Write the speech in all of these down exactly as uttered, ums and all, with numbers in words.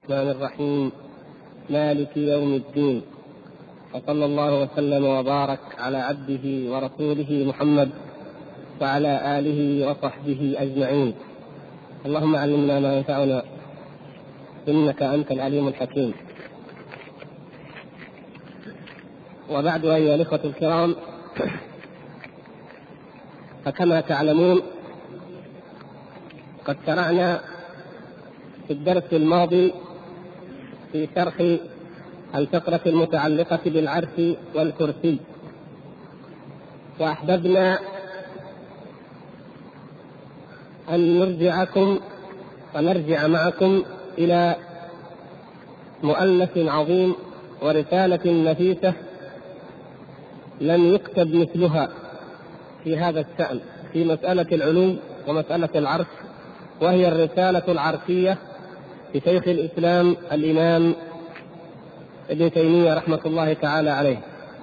الرحمن الرحيم مالك يوم الدين، وصلى الله وسلم وبارك على عبده ورسوله محمد وعلى آله وصحبه أجمعين. اللهم علمنا ما ينفعنا إنك أنت العليم الحكيم. وبعد أيها الإخوة الكرام، فكما تعلمون قد شرعنا في الدرس الماضي في شرح الفقرة المتعلقة بالعرش والكرسي، وأحببنا أن نرجعكم ونرجع معكم إلى مؤلف عظيم ورسالة نفيسة لم يكتب مثلها في هذا الشأن في مسألة العلو ومسألة العرش، وهي الرسالة العرشية لشيخ الإسلام الإمام ابن تيمية رحمة الله تعالى عليه.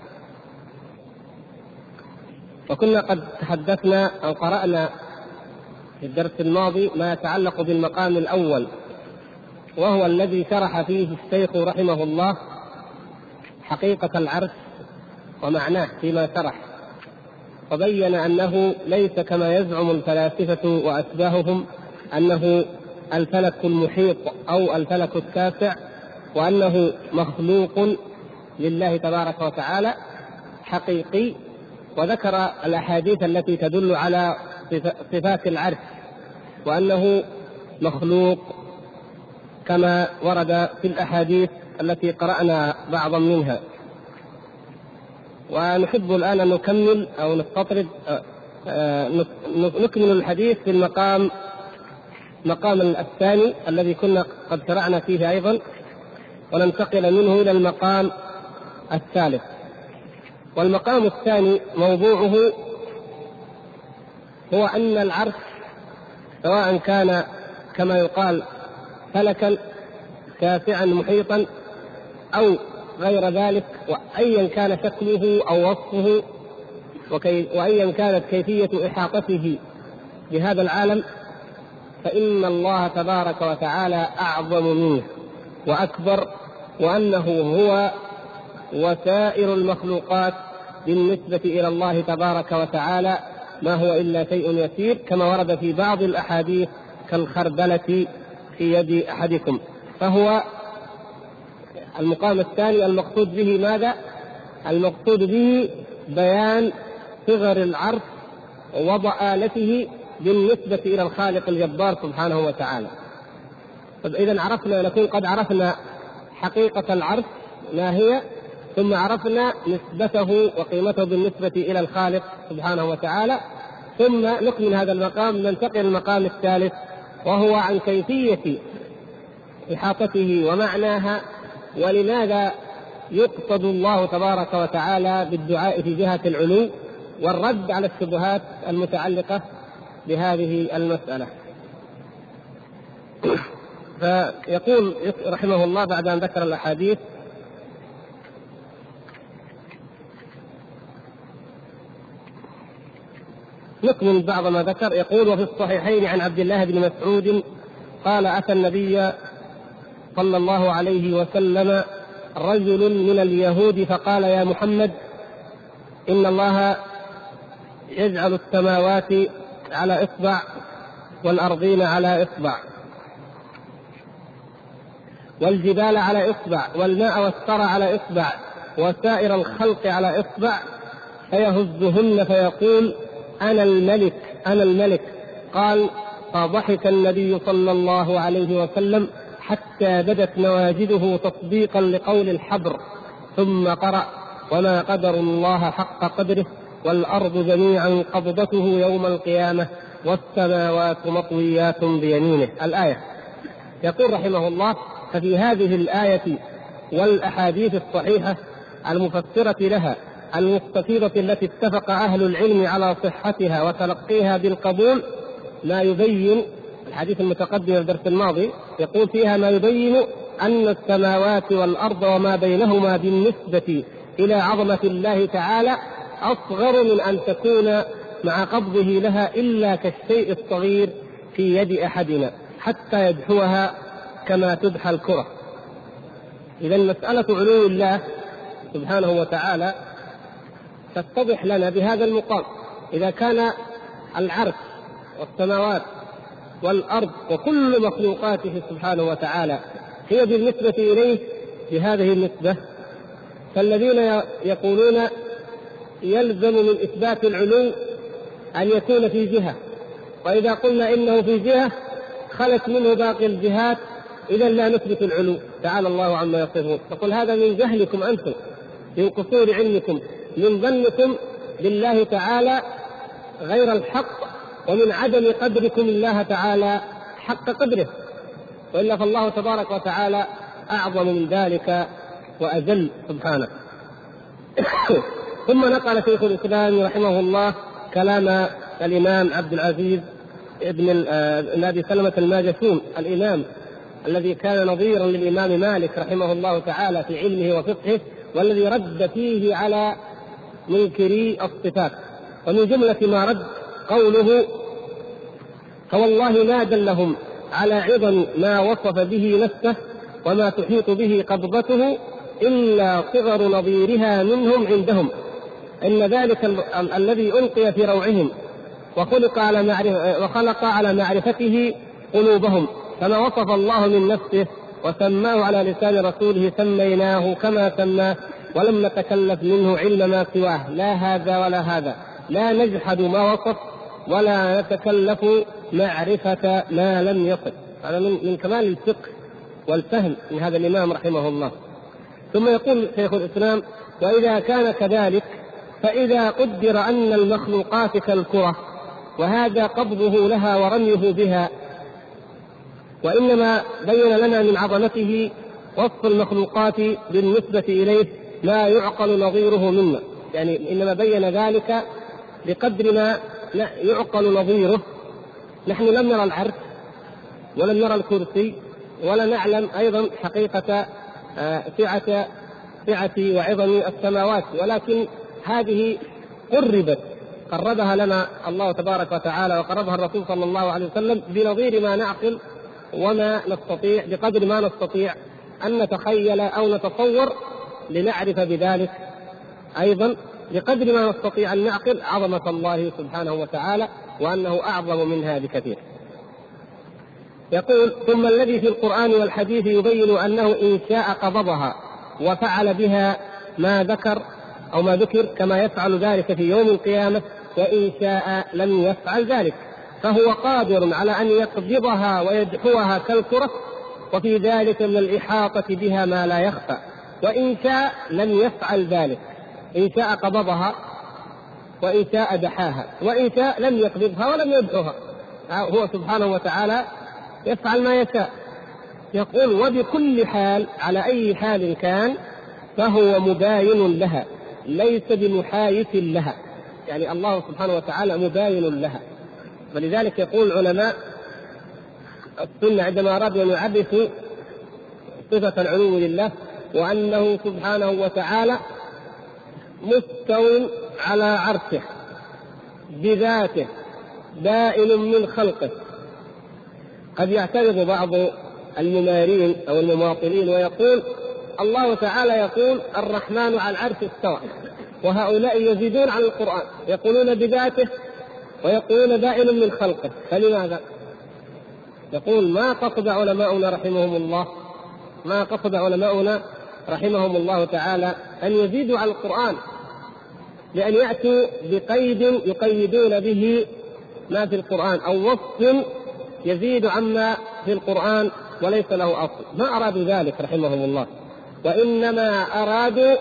وكنا قد تحدثنا أو قرأنا في الدرس الماضي ما يتعلق بالمقام الأول، وهو الذي شرح فيه الشيخ رحمه الله حقيقة العرش ومعناه فيما شرح، وبين أنه ليس كما يزعم الفلاسفة وأشباههم أنه الفلك المحيط أو الفلك التاسع، وأنه مخلوق لله تبارك وتعالى حقيقي، وذكر الأحاديث التي تدل على صفات العرش وأنه مخلوق كما ورد في الأحاديث التي قرأنا بعضا منها. ونحب الآن أن نكمل أو نستطرد نكمل الحديث في المقام مقام الثاني الذي كنا قد شرعنا فيه أيضا، وننتقل منه إلى المقام الثالث. والمقام الثاني موضوعه هو أن العرش سواء كان كما يقال فلكا تاسعا محيطا أو غير ذلك، وأيا كان شكله أو وصفه وأيا كانت كيفية إحاطته بهذا العالم، فإن الله تبارك وتعالى أعظم منه وأكبر، وأنه هو وسائر المخلوقات بالنسبة إلى الله تبارك وتعالى ما هو إلا شيء يسير، كما ورد في بعض الأحاديث كالخردلة في يد أحدكم. فهو المقام الثاني المقصود به ماذا؟ المقصود به بيان صغر العرش وضآلته بالنسبة إلى الخالق الجبار سبحانه وتعالى. إذن عرفنا، نكون قد عرفنا حقيقة العرش ما هي، ثم عرفنا نسبته وقيمته بالنسبة إلى الخالق سبحانه وتعالى، ثم نكمل هذا المقام ننتقل المقام الثالث، وهو عن كيفية إحاطته ومعناها، ولماذا يقصد الله تبارك وتعالى بالدعاء في جهة العلو، والرد على الشبهات المتعلقة بهذه المسألة. فيقول رحمه الله بعد أن ذكر الأحاديث: نكمل بعض ما ذكر. يقول: وفي الصحيحين عن عبد الله بن مسعود قال: أتى النبي صلى الله عليه وسلم رجل من اليهود فقال: يا محمد، إن الله يجعل السماوات على إصبع والأرضين على إصبع والجبال على إصبع والماء والثرى على إصبع وسائر الخلق على إصبع، فيهزهن فيقول: أنا الملك أنا الملك. قال: فضحك النبي صلى الله عليه وسلم حتى بدت نواجذه تصديقا لقول الحبر، ثم قرأ: وما قدر الله حق قدره والأرض جميعا قبضته يوم القيامة والسماوات مطويات بيمينه. الآية. يقول رحمه الله: ففي هذه الآية والأحاديث الصحيحة المفسرة لها المستفيضة التي اتفق أهل العلم على صحتها وتلقيها بالقبول ما يبين، الحديث المتقدم في الدرس الماضي يقول فيها ما يبين أن السماوات والأرض وما بينهما بالنسبة إلى عظمة الله تعالى أصغر من أن تكون مع قبضه لها إلا كالشيء الصغير في يد أحدنا، حتى يدحوها كما تدحى الكرة. إذا مسألة علو الله سبحانه وتعالى تتضح لنا بهذا المقام. إذا كان العرش والسماوات والأرض وكل مخلوقاته سبحانه وتعالى هي بالنسبة إليه بهذه النسبة، فالذين يقولون يلزم من إثبات العلو أن يكون في جهة، وإذا قلنا إنه في جهة خلت منه باقي الجهات، إذا لا نثبت العلو تعالى الله عما يصفون. تقول هذا من جهلكم أنتم، من قصور علمكم، من ظنكم بالله تعالى غير الحق، ومن عدم قدركم الله تعالى حق قدره، وإلا فالله تبارك وتعالى أعظم من ذلك وأجل سبحانه. ثم نقل شيخ الإسلام رحمه الله كلام الإمام عبد العزيز ابن أبي سلمة الماجشون، الإمام الذي كان نظيرا للإمام مالك رحمه الله تعالى في علمه وفقهه، والذي رد فيه على منكري الصفات. ومن جملة ما رد قوله: فوالله ما دلهم على عظم ما وصف به نفسه وما تحيط به قبضته إلا صغر نظيرها منهم عندهم، إن ذلك ال- ال- الذي ألقي في روعهم وخلق على معرفة وخلق على معرفته قلوبهم، فما وصف الله من نفسه وسماه على لسان رسوله سميناه كما سماه، ولم نتكلف منه علم ما سواه، لا هذا ولا هذا، لا نجحد ما وصف ولا نتكلف معرفة ما لم يصف. هذا من, من كمال الفقه والفهم من هذا الإمام رحمه الله. ثم يقول شيخ الإسلام: وإذا كان كذلك فإذا قدر أن المخلوقات كالكرة وهذا قبضه لها ورميه بها، وإنما بين لنا من عظمته وصف المخلوقات بالنسبة إليه ما يعقل نظيره منا، يعني إنما بين ذلك بقدر ما يعقل نظيره. نحن لم نرى العرش ولم نرى الكرسي ولا نعلم أيضا حقيقة سعة سعة وعظم السماوات، ولكن هذه قربت قربها لنا الله تبارك وتعالى وقربها الرسول صلى الله عليه وسلم بنظير ما نعقل وما نستطيع، بقدر ما نستطيع أن نتخيل أو نتصور لنعرف بذلك أيضا بقدر ما نستطيع أن نعقل عظمة الله سبحانه وتعالى وأنه أعظم منها بكثير. يقول: ثم الذي في القرآن والحديث يبين أنه إن شاء قبضها وفعل بها ما ذكر أو ما ذكر كما يفعل ذلك في يوم القيامة، وإن شاء لم يفعل ذلك، فهو قادر على أن يقبضها ويدحوها كالكرة، وفي ذلك من الإحاطة بها ما لا يخفى، وإن شاء لم يفعل ذلك. إن شاء قبضها وإن شاء دحاها، وإن شاء لم يقبضها ولم يدحها، هو سبحانه وتعالى يفعل ما يشاء. يقول: وبكل حال على أي حال كان فهو مباين لها ليس بمحايث لها، يعني الله سبحانه وتعالى مباين لها. ولذلك يقول علماء السنة عندما أرادوا أن يعرفوا صفة العلو لله وأنه سبحانه وتعالى مستو على عرشه بذاته بائن من خلقه. قد يعترض بعض الممارين أو المماطلين ويقول: الله تعالى يقول الرحمن على العرش استوى، وهؤلاء يزيدون على القرآن يقولون بذاته ويقولون بائن من خلقه، فلماذا؟ يقول: ما قصد علماؤنا رحمهم الله ما قصد علماؤنا رحمهم الله تعالى أن يزيدوا على القرآن، لأن يأتوا بقيد يقيدون به ما في القرآن أو وصف يزيد عما في القرآن وليس له أصل. ما أرادوا ذلك رحمهم الله، وإنما أرادوا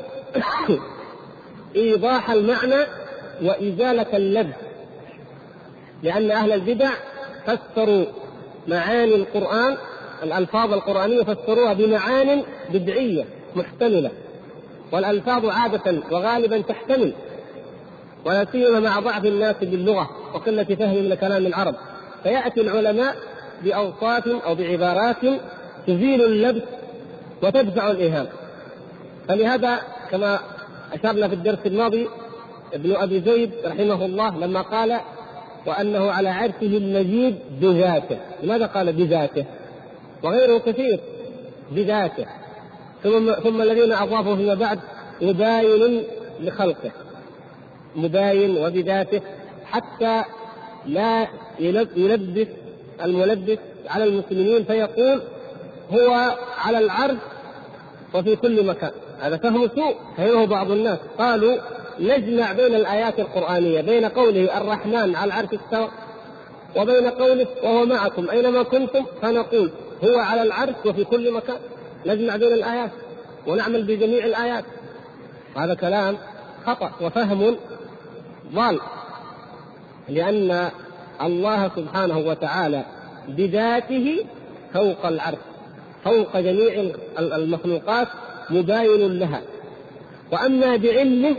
إيضاح المعنى وإزالة اللبس، لأن أهل البدع فسروا معاني القرآن الألفاظ القرآنية فسروها بمعان بدعية محتملة، والألفاظ عادة وغالبا تحتمل، ولا سيما مع ضعف الناس باللغة وقلة فهم من كلام العرب، فيأتي العلماء بأوصاف أو بعبارات تزيل اللبس وتدفع الإيهام. فلهذا كما أشرنا في الدرس الماضي ابن أبي زيد رحمه الله لما قال وأنه على عرشه المجيد بذاته، لماذا قال بذاته؟ وغيره كثير بذاته، ثم, ثم الذين أضافوا فيما بعد مباين لخلقه، مباين وبذاته، حتى لا يلبس الملبس على المسلمين فيقول هو على العرش وفي كل مكان. هذا فهم سوء فهمه بعض الناس. قالوا نجمع بين الآيات القرآنية، بين قوله الرحمن على العرش استوى وبين قوله وهو معكم أينما كنتم، فنقول هو على العرش وفي كل مكان. نجمع بين الآيات ونعمل بجميع الآيات. هذا كلام خطأ وفهم ضال، لأن الله سبحانه وتعالى بذاته فوق العرش، فوق جميع المخلوقات، مباين لها. وأما بعلمه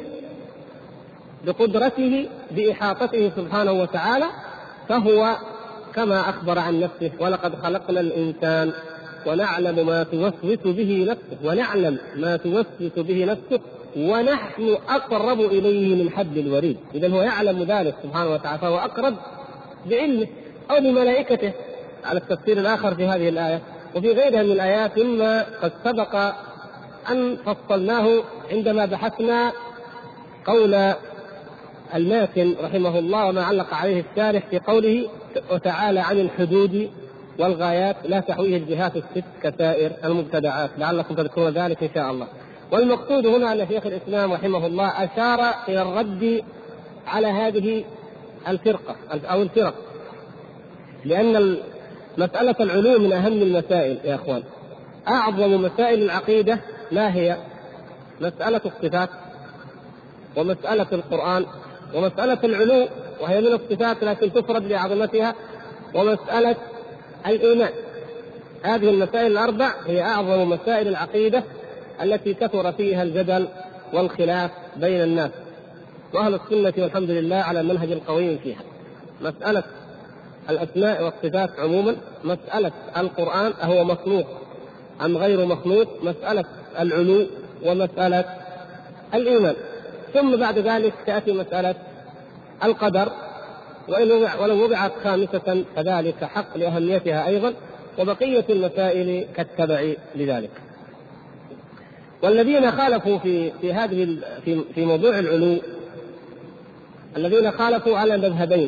بقدرته بإحاطته سبحانه وتعالى فهو كما أخبر عن نفسه ولقد خلقنا الإنسان ونعلم ما توسوس به نفسه ونعلم ما توسوس به نفسه ونحن أقرب إليه من حبل الوريد. إذن هو يعلم ذلك سبحانه وتعالى، فهو أقرب بعلمه أو بملائكته على التفسير الآخر في هذه الآية وفي غيرها من الآيات مما قد سبق أن فصلناه عندما بحثنا قول الماتن رحمه الله وما علق عليه الشارح في قوله وتعالى عن الحدود والغايات لا تحويه الجهات الست كسائر المبتدعات، لعلكم تذكرون ذلك إن شاء الله. والمقصود هنا أن شيخ الإسلام رحمه الله أشار إلى الرد على هذه الفرقة أو الفرق، لأن مسألة العلوم من أهم المسائل يا أخوان. أعظم مسائل العقيدة ما هي؟ مسألة الصفات ومسألة القرآن ومسألة العلو وهي من الصفات لكن تفرد لعظمتها، ومسألة الإيمان. هذه المسائل الأربع هي أعظم مسائل العقيدة التي كثر فيها الجدل والخلاف بين الناس، وأهل السنة والحمد لله على المنهج القويم فيها. مسألة الأسماء والصفات عموما، مسألة القرآن أهو مخلوق أم غير مخلوق، مسألة العلو، ومسألة الإيمان. ثم بعد ذلك تأتي مسألة القدر، ولو وضعت خامسة فذلك حق لأهميتها أيضا، وبقية المسائل كالتبع لذلك. والذين خالفوا في في هذه في في موضوع العلو، الذين خالفوا على مذهبين: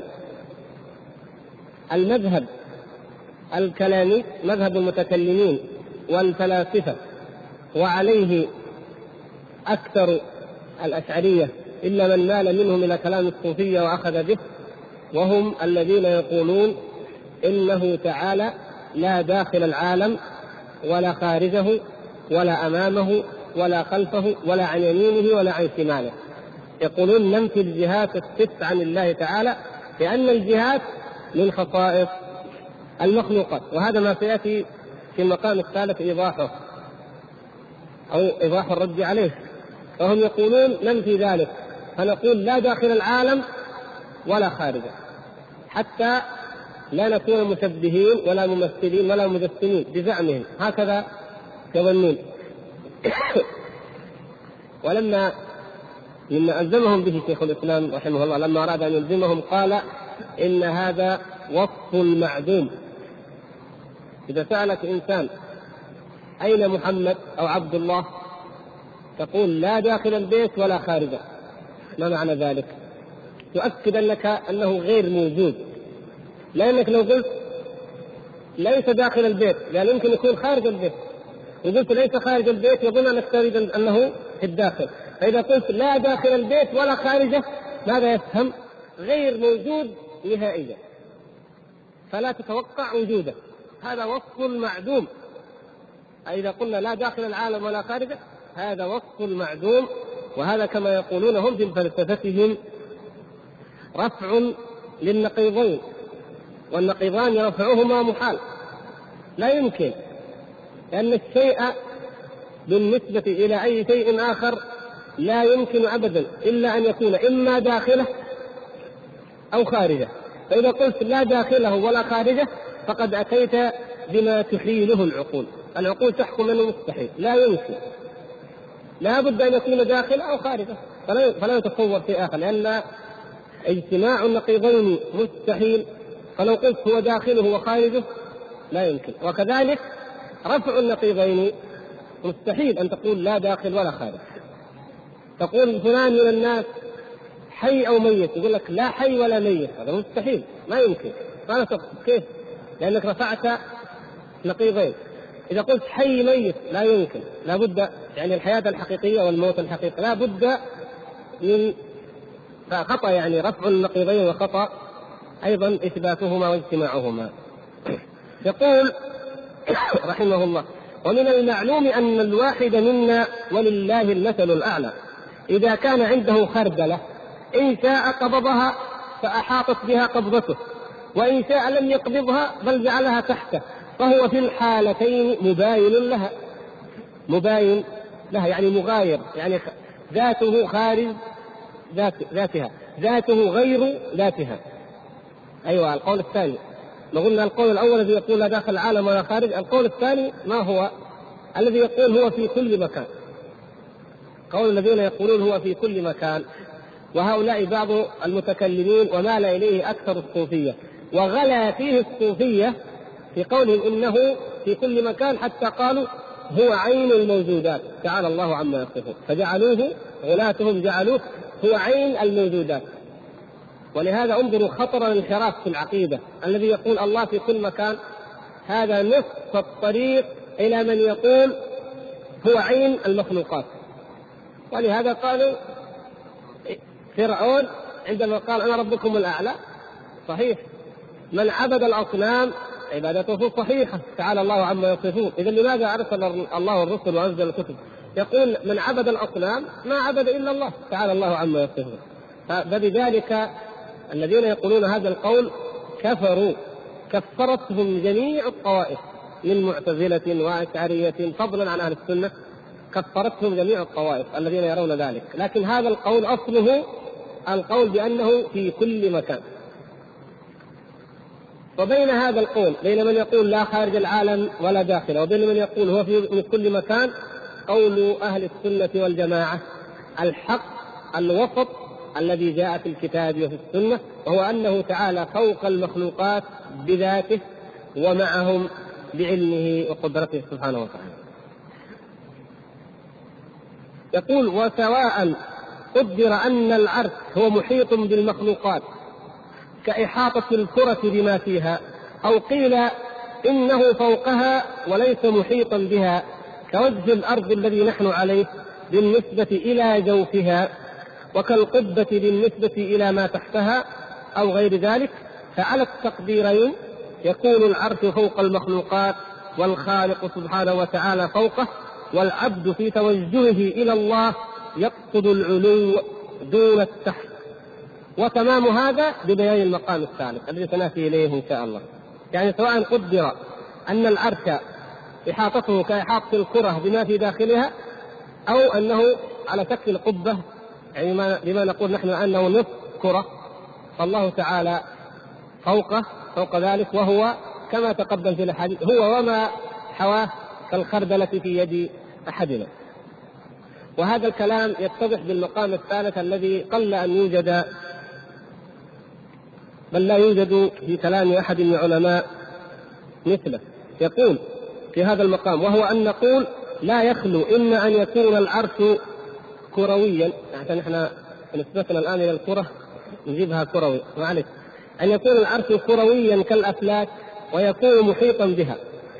المذهب الكلامي مذهب المتكلمين والفلاسفة، وعليه أكثر الأشعرية إلا من مال منهم إلى كلام الصوفية وأخذ به، وهم الذين يقولون إنه تعالى لا داخل العالم ولا خارجه ولا أمامه ولا خلفه ولا عن يمينه ولا عن شماله. يقولون ننفي الجهات الست عن الله تعالى لأن الجهات من خصائص المخلوقات، وهذا ما سيأتي في المقام الثالث إيضاحه أو إيضاح الرد عليه. فهم يقولون ننفي ذلك، فنقول لا داخل العالم ولا خارجه، حتى لا نكون مشبهين ولا ممثلين ولا مجسمين بزعمهم، هكذا يظنون. ولما مما ألزمهم به شيخ الإسلام رحمه الله لما أراد أن يلزمهم قال إن هذا وصف المعدوم. إذا سألك إنسان أين محمد أو عبد الله تقول لا داخل البيت ولا خارجه، ما معنى ذلك؟ تؤكد لك أنه غير موجود، لأنك لو قلت ليس داخل البيت لأن يمكن يكون خارج البيت، وقلت ليس خارج البيت يظن أنك تريد أنه في الداخل. فإذا قلت لا داخل البيت ولا خارجه ماذا يفهم؟ غير موجود نهائيا، فلا تتوقع وجوده. هذا وصف المعدوم. إذا قلنا لا داخل العالم ولا خارجه هذا وصف المعدوم، وهذا كما يقولون هم في فلسفتهم رفع للنقيضين، والنقيضان رفعهما محال، لا يمكن، لأن الشيء بالنسبة إلى أي شيء آخر لا يمكن أبدا إلا أن يكون إما داخله أو خارجه. فإذا قلت لا داخله ولا خارجه فقد أتيت بما تحيله العقول. العقول تحكم أنه مستحيل، لا يمكن، لا بد أن يكون داخل أو خارجه، فلا يتصور في آخر، لأن اجتماع النقيضين مستحيل. فلو قلت هو داخله وخارجه لا يمكن. وكذلك رفع النقيضين مستحيل أن تقول لا داخل ولا خارج. تقول فلان من الناس حي أو ميت، يقول لك لا حي ولا ميت، هذا مستحيل، ما يمكن. ما كيف؟ لأنك رفعت نقيضين. إذا قلت حي ميت لا يمكن، لا بد، يعني الحياة الحقيقية والموت الحقيقي لا بد من خطأ، يعني رفع النقيضين وخطأ أيضا إثباتهما واجتماعهما. يقول رحمه الله: ومن المعلوم أن الواحد منا ولله المثل الأعلى إذا كان عنده خردلة إن شاء قبضها فأحاطت بها قبضته، وإن شاء لم يقبضها بل جعلها تحته، فهو في الحالتين مباين لها. مباين لها يعني مغاير، يعني ذاته خارج ذات ذاتها، ذاته غير ذاتها. أيوة القول الثاني، ما قلنا القول الأول الذي يقول لا داخل العالم ولا خارج، القول الثاني ما هو؟ الذي يقول هو في كل مكان. قول الذين يقولون هو في كل مكان، وهؤلاء بعض المتكلمين ومال إليه أكثر الصوفية، وغلا فيه الصوفية في قولهم إنه في كل مكان، حتى قالوا هو عين الموجودات تعالى الله عما يصفون، فجعلوه غلاتهم جعلوه هو عين الموجودات. ولهذا انظروا خطر الانحراف في العقيدة، الذي يقول الله في كل مكان هذا نصف الطريق إلى من يقول هو عين المخلوقات. ولهذا قالوا فرعون عندما قال أنا ربكم الأعلى صحيح، من عبد الأصنام عبادته صحيحة تعالى الله عما يصفون. إذا لماذا أرسل الله الرسل وأنزل الكتب؟ يقول من عبد الأصنام ما عبد إلا الله تعالى الله عما يصفون. فبذلك الذين يقولون هذا القول كفروا، كفرتهم جميع الطوائف من معتزلة وأشعرية فضلا عن أهل السنة، كفرتهم جميع الطوائف الذين يرون ذلك. لكن هذا القول أصله القول بأنه في كل مكان. وبين هذا القول، بين من يقول لا خارج العالم ولا داخله، وبين من يقول هو في كل مكان، قول أهل السنة والجماعة الحق الوسط الذي جاء في الكتاب وفي السنة، وهو أنه تعالى فوق المخلوقات بذاته ومعهم بعلمه وقدرته سبحانه وتعالى. يقول وسواء قدر أن العرش هو محيط بالمخلوقات كإحاطة الكرة بما فيها، أو قيل إنه فوقها وليس محيطا بها كوجه الأرض الذي نحن عليه بالنسبة إلى جوفها، وكالقبة بالنسبة إلى ما تحتها أو غير ذلك، فعلى التقديرين يكون العرش فوق المخلوقات والخالق سبحانه وتعالى فوقه، والعبد في توجهه إلى الله يقصد العلو دون التحت. وتمام هذا ببيان المقام الثالث الذي سنأتي إليه إن شاء الله. يعني سواء قدر أن العرش إحاطته كإحاطة الكرة بما في داخلها، أو أنه على شكل قبة، يعني لما نقول نحن أنه نصف كرة، فالله تعالى فوقه فوق ذلك، وهو كما تقدم في الحديث هو وما حواه كالخردلة في يد أحدنا. وهذا الكلام يتضح بالمقام الثالث الذي قل أن يوجد، بل لا يوجد في كلام أحد من العلماء مثله. يقول في هذا المقام وهو أن نقول لا يخلو إما أن يكون العرش كرويا، عشان احنا نسبتنا الآن إلى الكرة نجيبها كروي، معلش، أن يكون العرش كرويا كالأفلاك ويكون محيطا بها،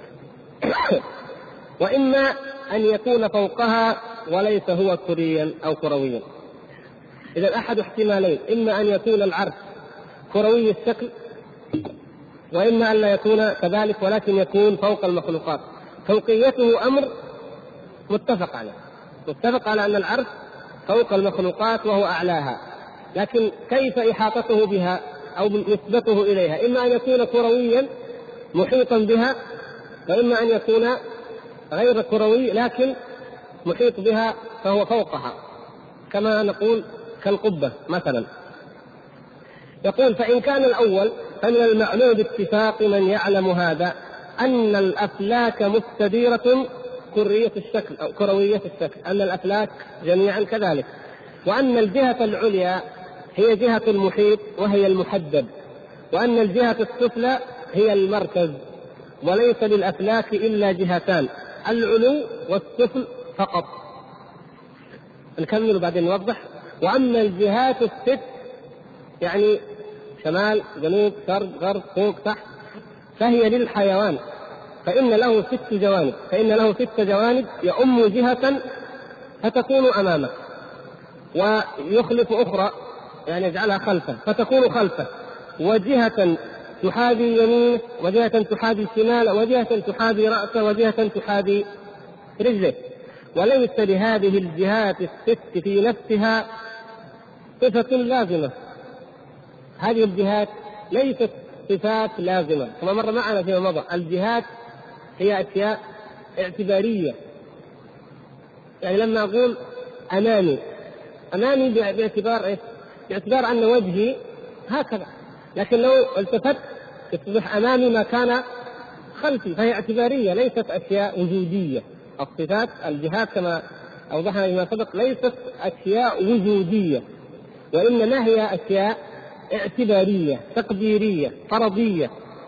وإما أن يكون فوقها وليس هو كريا أو كرويا. إذا أحد احتمالين، إما أن يكون العرش كروي الشكل، وإما أن لا يكون كذلك ولكن يكون فوق المخلوقات. فوقيته أمر متفق عليه، متفق على أن العرش فوق المخلوقات وهو أعلاها، لكن كيف إحاطته بها أو نسبته إليها؟ إما أن يكون كرويا محيطا بها، وإما أن يكون غير كروي لكن محيط بها فهو فوقها، كما نقول كالقبة مثلا. يقول فإن كان الأول فمن المعلوم باتفاق من يعلم هذا أن الأفلاك مستديرة كرية الشكل أو كروية الشكل، أن الأفلاك جميعا كذلك، وأن الجهة العليا هي جهة المحيط وهي المحدد، وأن الجهة السفلى هي المركز، وليس للأفلاك إلا جهتان، العلو والسفل فقط. نكمل وبعدين نوضح. وأما الجهات الست يعني شمال جنوب شرق غرب فوق تحت فهي للحيوان، فإن له ست جوانب فإن له ست جوانب يؤم جهة فتكون أمامه، ويخلف أخرى يعني يجعلها خلفه فتكون خلفه، وجهة تحاذي يمينه، وجهة تحاذي شماله، وجهة تحاذي رأسه، وجهة تحاذي رجله. وليس لهذه الجهات الست في نفسها صفة لازمة. هذه الجهات ليست صفات لازمة كما مر معنا فيما مضى. الجهات هي أشياء اعتبارية. يعني لما أقول أمامي أمامي باعتبار إيه؟ باعتبار أن وجهي هكذا، لكن لو التفت تصبح أمامي ما كان خلفي، فهي اعتبارية ليست أشياء وجودية. الصفات الجهات كما أوضحنا فيما سبق ليست أشياء وجودية، وإنما هي أشياء اعتبارية تقديرية فرضية.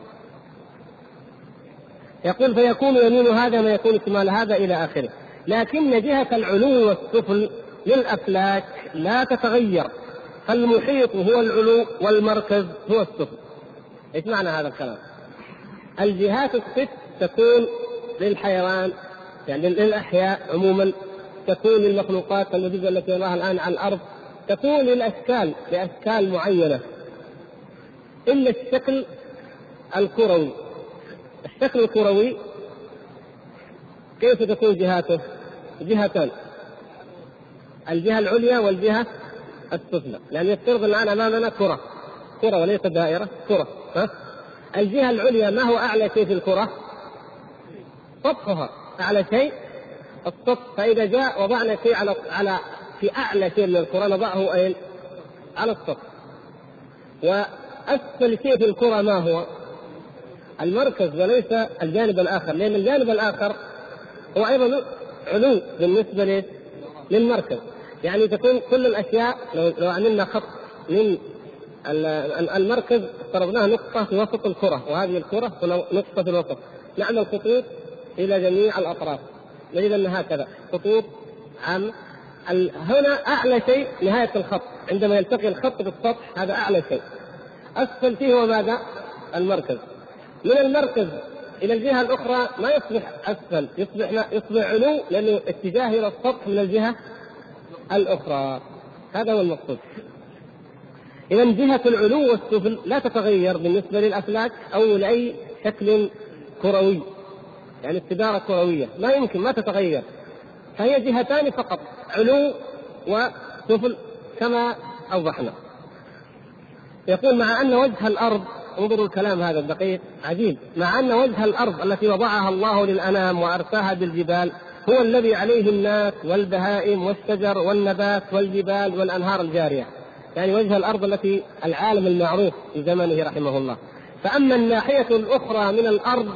يقول فيكون يمين هذا ما يكون شمال هذا إلى آخره. لكن جهة العلو والسفل للأفلاك لا تتغير، فالمحيط هو العلو والمركز هو السفل. إيش معنى هذا الكلام؟ الجهات الست تكون للحيوان يعني للأحياء عموما، تكون للمخلوقات الموجودة التي نراها الآن على الأرض، تكون للأشكال لأشكال معينة، إلا الشكل الكروي. الشكل الكروي كيف تكون جهاته؟ جهتان، الجهة العليا والجهة السفلى. يعني يفترض الآن أمامنا كرة كرة وليس دائرة، كرة ها؟ الجهة العليا ما هو أعلى شيء في الكرة؟ سطحها أعلى شيء السطح. فإذا جاء وضعنا شيء على على في أعلى شيء من الكرة نضعه أين؟ على السطح. وأسفل شيء في الكرة ما هو؟ المركز وليس الجانب الآخر، لأن الجانب الآخر هو أيضا علو بالنسبة للمركز. يعني تكون كل الأشياء لو, لو عملنا خط من المركز فرضناها نقطة في وسط الكرة، وهذه الكرة نقطة في الوسط، نعمل خطوط إلى جميع الأطراف نجد أن هكذا خطوط عام. هنا أعلى شيء نهاية الخط، عندما يلتقي الخط بالسطح هذا أعلى شيء. أسفل فيه هو ماذا؟ المركز. من المركز إلى الجهة الأخرى ما يصبح أسفل، يصبح يصبح علو، لأنه اتجاه إلى السطح من الجهة الأخرى. هذا هو المقصود. إذا جهة العلو والسفل لا تتغير بالنسبة للأفلاك أو لأي شكل كروي، يعني استدارة كروية ما يمكن ما تتغير، فهي جهتان فقط، علو وسفل كما أوضحنا. يقول مع أن وجه الأرض، انظروا الكلام هذا الدقيق عجيب، مع أن وجه الأرض التي وضعها الله للأنام وأرساها بالجبال هو الذي عليه الناس والبهائم والشجر والنبات والجبال والأنهار الجارية، يعني وجه الأرض التي العالم المعروف في زمنه رحمه الله. فأما الناحية الأخرى من الأرض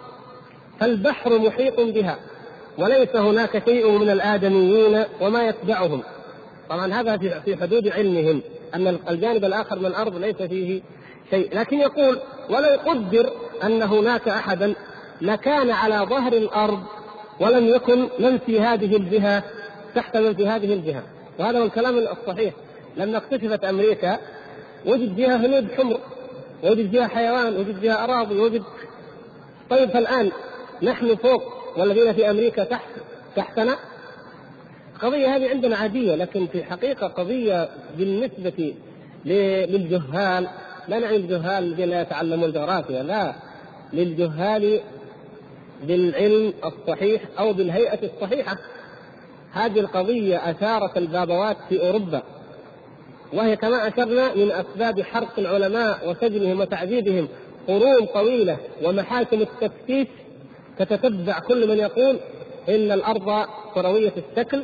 فالبحر محيط بها، وليس هناك شيء من الآدميين وما يتبعهم. طبعا هذا في حدود علمهم أن الجانب الآخر من الأرض ليس فيه شيء، لكن يقول ولو قدر أن هناك أحدا لكان على ظهر الأرض ولم يكن من في هذه الجهة تحت من في هذه الجهة. وهذا هو الكلام الصحيح. لما اكتشفت أمريكا وجد جهة هنود حمر، وجد جهة حيوان، وجد جهة أراضي، وجد. طيب فالآن نحن فوق والذين في أمريكا تحت تحتنا. قضية هذه عندنا عادية، لكن في حقيقة قضية بالنسبة للجهال، لا نعني الجهال الذين لا يتعلمون الجغرافيا، لا، للجهال بالعلم الصحيح أو بالهيئة الصحيحة. هذه القضية أثارت البابوات في أوروبا، وهي كما أشرنا من أسباب حرق العلماء وسجنهم وتعذيبهم قرون طويلة، ومحاكم التفتيش تتتبع كل من يقول إن الأرض كروية الشكل،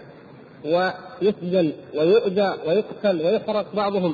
ويسجن ويؤذى ويقتل ويحرق بعضهم.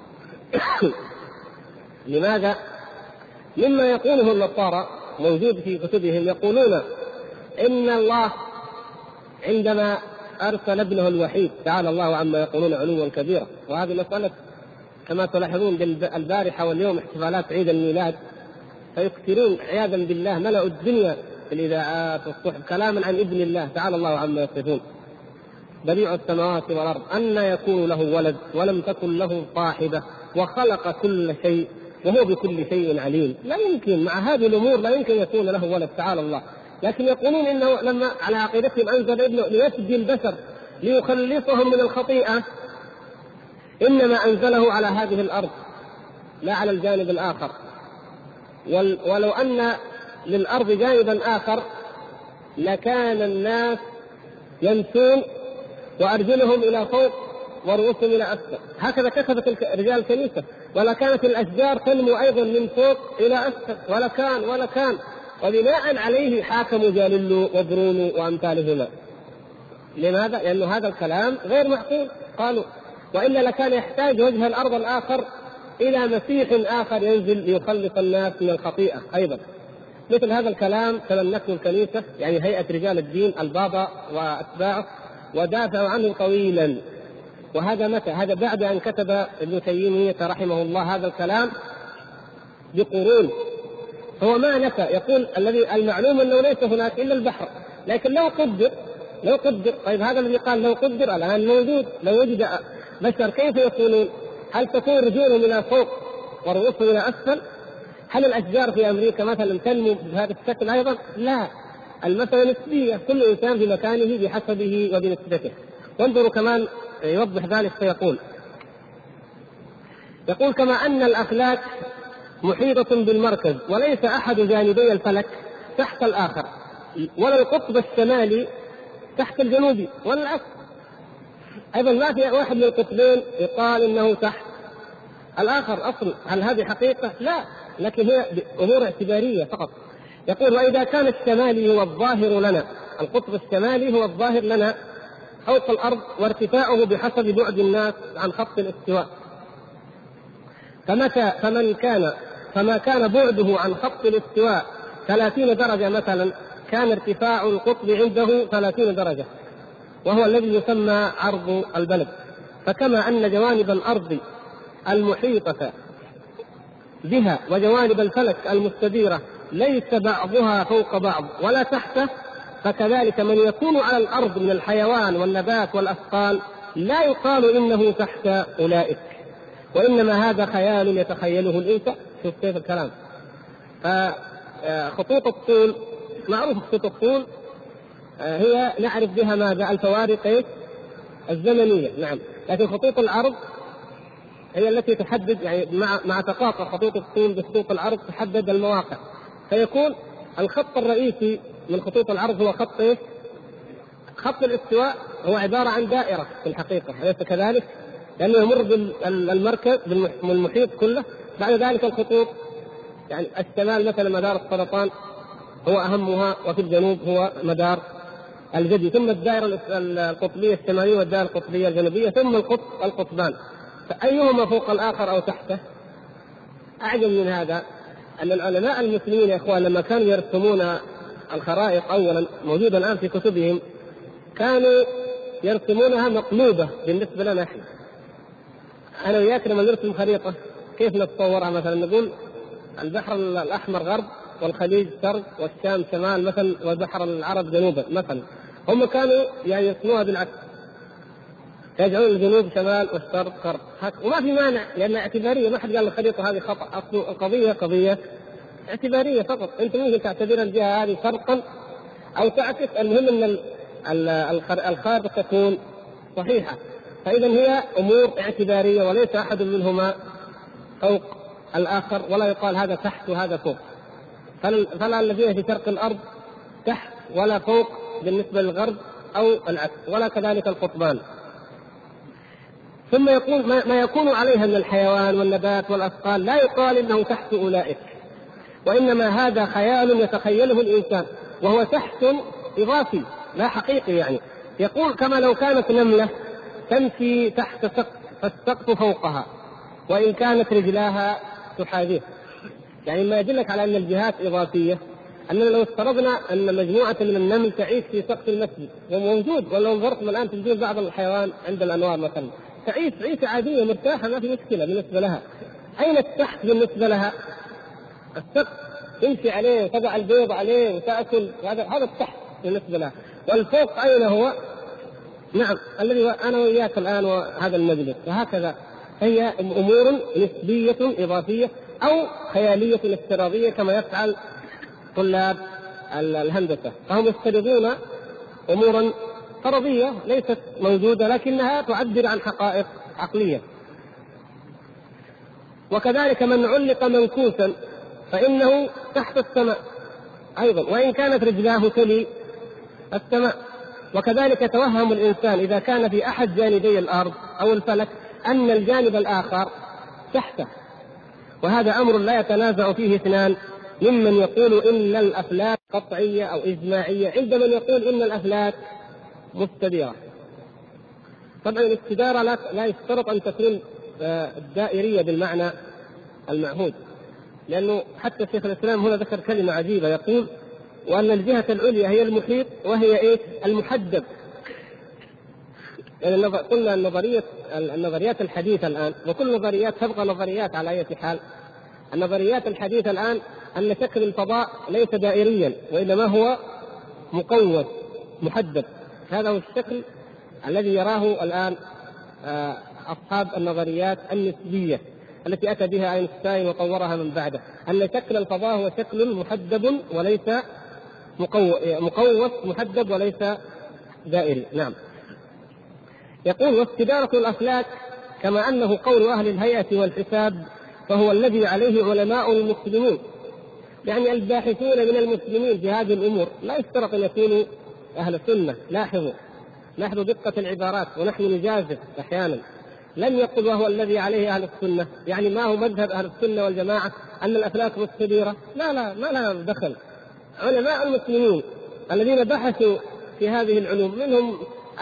لماذا؟ مما يقوله النصارى موجود في كتبهم، يقولون إن الله عندما أرسل ابنه الوحيد تعالى الله عما يقولون علوا كبيرا. وهذه مسألة كما تلاحظون البارحة واليوم احتفالات عيد الميلاد، فيكثرون عياذا بالله، ملأوا الدنيا في الإذاعات والصحف كلاما عن ابن الله تعالى الله عما يصفون. بديع السماوات والأرض أن يكون له ولد ولم تكن له صاحبة وخلق كل شيء وهو بكل شيء عليم. لا يمكن مع هذه الأمور لا يمكن يكون له ولد تعالى الله. لكن يقولون إنه لما على عقيدتهم أنزل ابنه ليفدي البشر ليخلصهم من الخطيئة، إنما أنزله على هذه الأرض لا على الجانب الآخر. ولو أن للأرض جانبا آخر لكان الناس يمشون وأرجلهم إلى فوق ورؤوسهم إلى أسفل، هكذا كتبت رجال الكنيسة. ولا كانت الأشجار تنمو أيضا من فوق إلى أسفل، ولا كان ولا كان وبناء عليه حاكموا جاليليو وبرونو وأمثالهما. لماذا؟ لأن هذا الكلام غير معقول. قالوا وإلا لكان يحتاج وجه الأرض الآخر إلى مسيح آخر ينزل ليخلص الناس من الخطيئة أيضا. مثل هذا الكلام تمنته الكنيسة، يعني هيئة رجال الدين البابا وأتباعه، ودافعوا عنه طويلا. وهذا متى؟ هذا بعد أن كتب ابن تيمية رحمه الله هذا الكلام بقرون. هو ما نفى، يقول الذي المعلوم أنه ليس هناك إلا البحر، لكن لو قدر لو قدر طيب هذا الذي قال لو قدر الآن موجود، لو وجد بشر كيف يكونون؟ هل تكون رجولهم إلى فوق ورؤوسهم إلى أسفل؟ هل الأشجار في أمريكا مثلا تنمو بهذا الشكل أيضا؟ لا، المسألة نسبية، كل إنسان في مكانه بحسبه وبنسبته. وانظروا كمان يوضح ذلك فيقول يقول كما أن الأفلاك محيطة بالمركز وليس أحد جانبي الفلك تحت الآخر، ولا القطب الشمالي تحت الجنوبي، ولا العكس. أيضا ما في واحد من القطبين يقال إنه تحت الآخر أصلا. هل هذه حقيقة؟ لا، لكن هي أمور اعتبارية فقط. يقول وإذا كان الشمالي هو الظاهر لنا، القطب الشمالي هو الظاهر لنا فوق الأرض وارتفاعه بحسب بعد الناس عن خط الاستواء، فمتى فمن كان فما كان بعده عن خط الاستواء ثلاثين درجة مثلا، كان ارتفاع القطب عنده ثلاثين درجة، وهو الذي يسمى عرض البلد. فكما أن جوانب الأرض المحيطة بها وجوانب الفلك المستديرة ليس بعضها فوق بعض ولا تحته، فكذلك من يكون على الأرض من الحيوان والنبات والأثقال لا يقال إنه تحت أولئك، وإنما هذا خيال يتخيله الإنسان. شوف كيف الكلام. فخطوط الطول معروف، خطوط الطول هي نعرف بها ماذا؟ الفوارق الزمنية، نعم. لكن خطوط العرض هي التي تحدد، يعني مع مع تقاطع خطوط الطول بخطوط العرض تحدد المواقع. فيكون الخط الرئيسي من خطوط العرض هو خط إيه؟ خط الاستواء، هو عبارة عن دائرة في الحقيقة، أليس كذلك؟ لأنه يمر بالمركز بالمحيط كله. بعد ذلك الخطوط، يعني الشمال مثلا مدار السرطان هو أهمها، وفي الجنوب هو مدار الجدي، ثم الدائرة القطبية الشمالية والدائرة القطبية الجنوبية، ثم القطب القطبان. فأيهما فوق الآخر أو تحته؟ أعجب من هذا أن العلماء المسلمين يا إخوان لما كانوا يرسمون الخرائط أولا، موجودة الآن في كتبهم، كانوا يرسمونها مقلوبة بالنسبة لنا نحن. أنا وياك لما نرسم خريطة كيف نتصورها؟ مثلا نقول البحر الأحمر غرب والخليج شرق والشام شمال مثلا وبحر العرب جنوبا مثلا. هم كانوا يعني يرسموها بالعكس، يجعلون الجنوب شمال والشرق غرب، وما في مانع لأن اعتبارية، ما حد قال الخريطة هذه خطأ. أصل القضية قضية اعتبارية فقط، أنت ممكن تعتبر الجهة هذه شرقا أو تعكس، المهم أن الخارطة تكون صحيحة. فإذا هي أمور اعتبارية وليس أحد منهما فوق الآخر، ولا يقال هذا تحت وهذا فوق. فلا الذين في شرق الأرض تحت ولا فوق بالنسبة للغرب أو العكس، ولا كذلك القطبان. ثم يقول ما يكون عليها من الحيوان والنبات والأثقال لا يقال إنه تحت أولئك، وإنما هذا خيال يتخيله الإنسان، وهو تحت إضافي لا حقيقي. يعني يقول كما لو كانت نملة تمشي تحت سقف فالسقف فوقها وإن كانت رجلاها تحاذيه. يعني ما يدلك على أن الجهات إضافية، أننا لو افترضنا أن مجموعة من النمل تعيش في سقف المسجد وموجود، ولو نظرتم الآن تجدون بعض الحيوان عند الأنوار مثلا تعيش عيشة عادية مرتاحة ما في مشكلة بالنسبة لها. أين التحت بالنسبة لها؟ السقف. تمشي عليه وتضع البيض عليه وتأكل، هذا هذا التحت بالنسبة له. والفوق أين هو؟ نعم الذي أنا وإياك الآن وهذا المجلس. وهكذا هي أمور نسبية إضافية أو خيالية افتراضية كما يفعل طلاب الهندسة، فهم يفترضون أمورا فرضية ليست موجودة لكنها تعبر عن حقائق عقلية. وكذلك من علق منكوسا فإنه تحت السماء أيضا وإن كانت رجلاه تلي السماء. وكذلك توهم الإنسان إذا كان في أحد جانبي الأرض أو الفلك أن الجانب الآخر تحته، وهذا أمر لا يتنازع فيه اثنان ممن يقول إن الأفلاك قطعية أو إجماعية عند من يقول إن الأفلاك مستديرة. طبعا الاستدارة لا يشترط أن تكون دائرية بالمعنى المعهود، لأنه حتى شيخ الإسلام هنا ذكر كلمة عجيبة يقول وأن الجهة العليا هي المحيط وهي إيه؟ المحدب. يعني قلنا النظرية النظريات الحديثة الآن، وكل نظريات تبقى نظريات على أي حال، النظريات الحديثة الآن أن شكل الفضاء ليس دائريا وإنما هو مقوس محدب. هذا هو الشكل الذي يراه الآن أصحاب النظريات النسبية التي أتى بها أينشتاين وطورها من بعده، أن شكل الفضاء هو شكل محدب وليس مقوس محدب وليس دائري. نعم. يقول واستدارة الأفلاك كما أنه قول أهل الهيئة والحساب فهو الذي عليه علماء المسلمين، يعني الباحثون من المسلمين في هذه الأمور لا يشترط أن يكونوا أهل السنة. لاحظوا لاحظوا دقة العبارات ونحن نجازف أحيانا. لم يقل وهو الذي عليه أهل السنة، يعني ما هو مذهب أهل السنة والجماعة أن الأفلاك مستديرة، لا لا ما لها دخل. علماء المسلمين الذين بحثوا في هذه العلوم منهم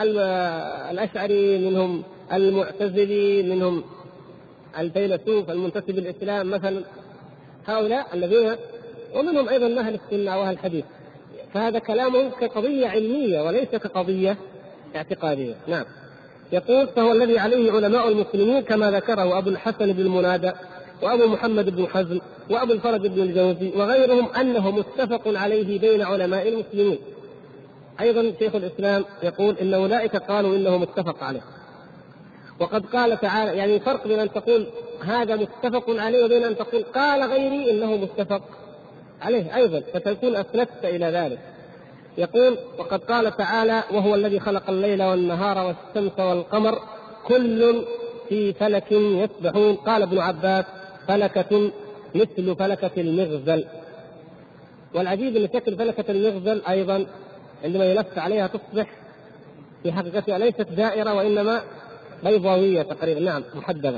الأشعري منهم المعتزلي منهم الفيلسوف المنتسب للإسلام مثلا، هؤلاء الذين ومنهم أيضا أهل السنة وأهل الحديث، فهذا كلامهم كقضية علمية وليس كقضية اعتقادية. نعم. يقول فهو الذي عليه علماء المسلمين كما ذكره أبو الحسن بن المنادى وأبو محمد بن حزم وأبو الفرج بن الجوزي وغيرهم أنه متفق عليه بين علماء المسلمين. أيضا شيخ الإسلام يقول إن أولئك قالوا إنه متفق عليه. وقد قال تعالى، يعني فرق بين أن تقول هذا متفق عليه وبين أن تقول قال غيري إنه متفق عليه أيضا، فتكون أسندت إلى ذلك. يقول وقد قال تعالى وهو الذي خلق الليل والنهار والشمس والقمر كل في فلك يسبحون. قال ابن عباس فلكة مثل فلكة المغزل. والعجيب أن شكل فلكة المغزل أيضا عندما يلف عليها تصبح في حقيقتها ليست دائرة وإنما بيضاوية تقريبا، نعم محددة.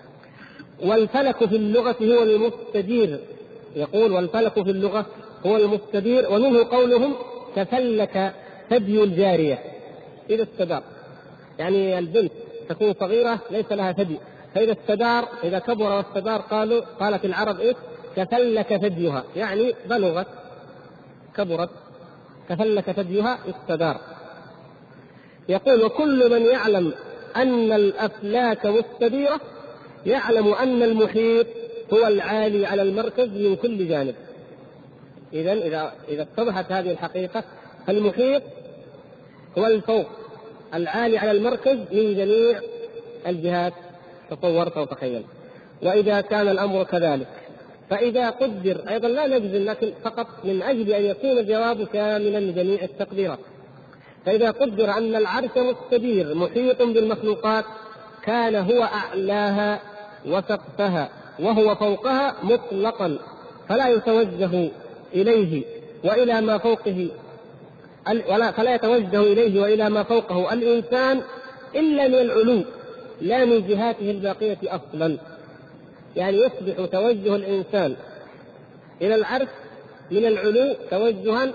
والفلك في اللغة هو المستدير. يقول والفلك في اللغة هو المستدير، ومنه قولهم تفلك ثدي الجارية إذا استدار، يعني البنت تكون صغيرة ليس لها ثدي، فإذا استدار إذا كبر واستدار قالوا قالت العرب إيه تفلك ثديها، يعني بلغت كبرت تفلك ثديها استدار. يقول وكل من يعلم أن الأفلاك مستديرة يعلم أن المحيط هو العالي على المركز من كل جانب. إذن إذا إذا اتضحت هذه الحقيقة فالمحيط هو الفوق العالي على المركز من جميع الجهات تصورت وتخيل. وإذا كان الأمر كذلك فإذا قدر أيضا لا نجزم لكن فقط من أجل أن يكون الجواب كاملا لجميع التقديرات، فإذا قدر أن العرش مستدير محيط بالمخلوقات كان هو أعلاها وسقفها وهو فوقها مطلقا، فلا يتوجه إليه وإلى ما فوقه ولا فلا يتوجه إليه وإلى ما فوقه الإنسان إلا من العلو لا من جهاته الباقية أصلا. يعني يصبح توجه الإنسان إلى العرش من العلو توجها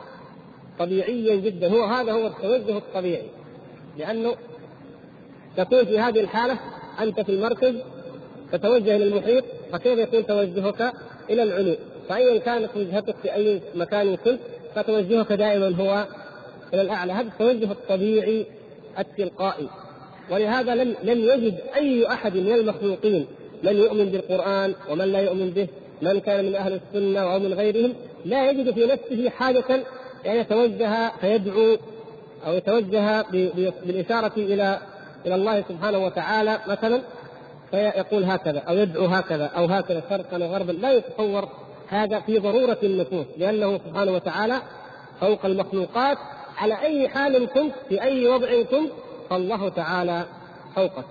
طبيعيا جدا، هو هذا هو التوجه الطبيعي، لأنه تكون في هذه الحالة أنت في المركز تتوجه إلى المحيط، فكيف يكون توجهك إلى العلو؟ فأيا كانت وجهتك في أي مكان كنت فتوجهك دائما هو إلى الأعلى، هذا التوجه الطبيعي التلقائي. ولهذا لم لم يجد أي أحد من المخلوقين من يؤمن بالقرآن ومن لا يؤمن به من كان من أهل السنة أو من غيرهم لا يجد في نفسه حاجة يعني يتوجه فيدعو أو يتوجه بالإشارة إلى إلى الله سبحانه وتعالى مثلا فيقول هكذا أو يدعو هكذا أو هكذا شرقا وغربا. لا يتصور هذا في ضرورة النفوس، لأنه سبحانه وتعالى فوق المخلوقات. على أي حال كنت في أي وضع كنت فالله تعالى فوقك.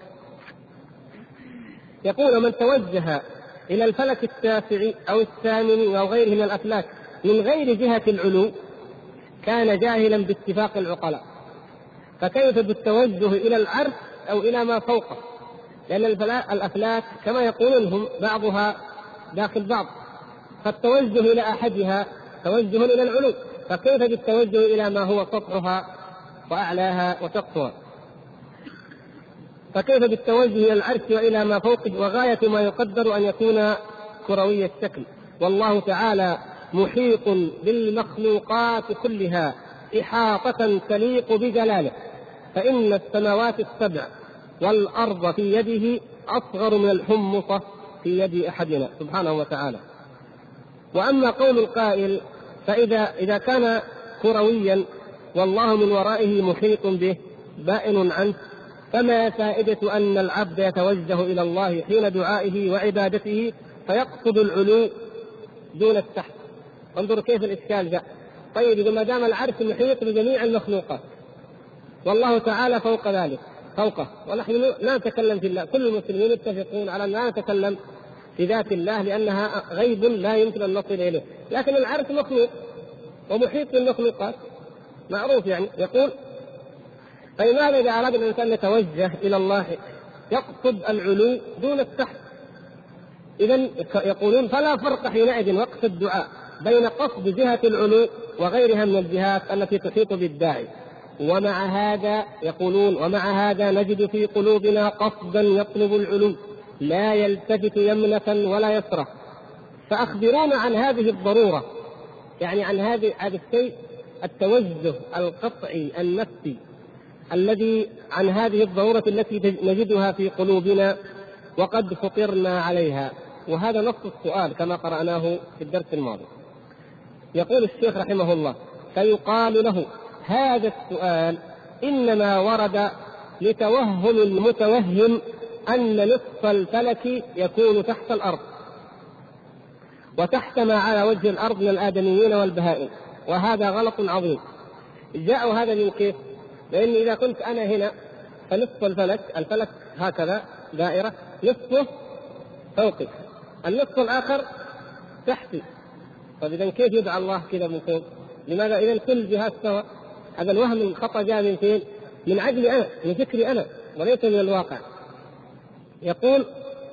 يقول: من توجه إلى الفلك التاسع أو الثامن أو غيره من الأفلاك من غير جهة العلو كان جاهلا باتفاق العقلاء، فكيف بالتوجه إلى العرش أو إلى ما فوقه؟ لأن الأفلاك كما يقولون هم بعضها داخل بعض، فالتوجه إلى أحدها توجه إلى العلو، فكيف بالتوجه إلى ما هو سطحها وأعلاها وسقفها؟ فكيف بالتوجه إلى العرش وإلى ما فوقه وغاية ما يقدر أن يكون كروي الشكل؟ والله تعالى محيط بالمخلوقات كلها إحاطة تليق بجلاله، فإن السماوات السبع والأرض في يده أصغر من الحمصة في يد أحدنا سبحانه وتعالى. وأما قول القائل فإذا إذا كان كرويا والله من ورائه محيط به بائن عنه، فما فائدة أن العبد يتوجه إلى الله حين دعائه وعبادته فيقصد العلو دون التحت؟ انظروا كيف الإشكال جاء. طيب ما دام العرش محيط بجميع المخلوقات والله تعالى فوق ذلك فوقه، ونحن لا نتكلم في الله، كل المسلمين يتفقون على أن لا نتكلم في ذات الله لأنها غيب لا يمكن أن نصل إليه، لكن العرش مخلوق ومحيط بالمخلوقات معروف. يعني يقول: فلماذا إذا أراد الإنسان يتوجه إلى الله يقصد العلو دون التحت؟ إذن يقولون فلا فرق حينئذ وقت الدعاء بين قصد جهة العلو وغيرها من الجهات التي تحيط بالداعي. ومع هذا يقولون ومع هذا نجد في قلوبنا قصدا يطلب العلو لا يلتفت يمنة ولا يسرة. فأخبرونا عن هذه الضرورة، يعني عن هذه هذا الشيء التوجه القطعي النفسي الذي عن هذه الضرورة التي نجدها في قلوبنا وقد فطرنا عليها. وهذا نص السؤال كما قرأناه في الدرس الماضي. يقول الشيخ رحمه الله: فيقال له هذا السؤال إنما ورد لتوهم المتوهم أن نصف الفلك يكون تحت الأرض وتحت ما على وجه الأرض من الآدميين والبهائم، وهذا غلط عظيم. جاء هذا من كيف؟ لأن إذا كنت أنا هنا فنصف الفلك الفلك هكذا دائرة نصفه فوقي النصف الآخر تحتي، طيب إذن كيف يدعى الله كذا من فوق؟ لماذا إذن كل جهات سواء؟ هذا الوهم الخطأ جاء من فين؟ من عجل أنا، من فكري أنا وليس من الواقع. يقول: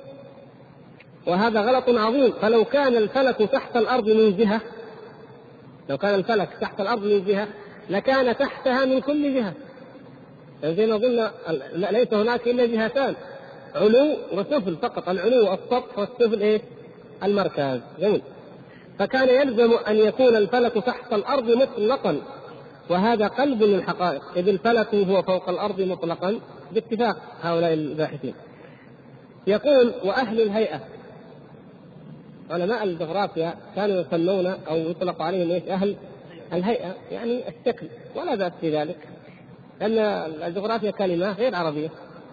وهذا غلط عظيم. فلو كان الفلك تحت الأرض من جهة لو كان الفلك تحت الأرض من جهة لكان تحتها من كل جهة. زي ما قلنا ليس هناك إلا جهتان، علو وسفل فقط، العلو السطح والسفل إيه؟ المركز. جميل. فكان يلزم أن يكون الفلك تحت الأرض مطلقا، وهذا قلب من الحقائق، إذ الفلك هو فوق الأرض مطلقا باتفاق هؤلاء الباحثين. يقول: وأهل الهيئة، علماء الجغرافيا كانوا يسمون أو يطلق عليهم إيش؟ أهل الهيئة، يعني الشكل، ولا بأس في ذلك لأن الجغرافيا كلمة غير عربية.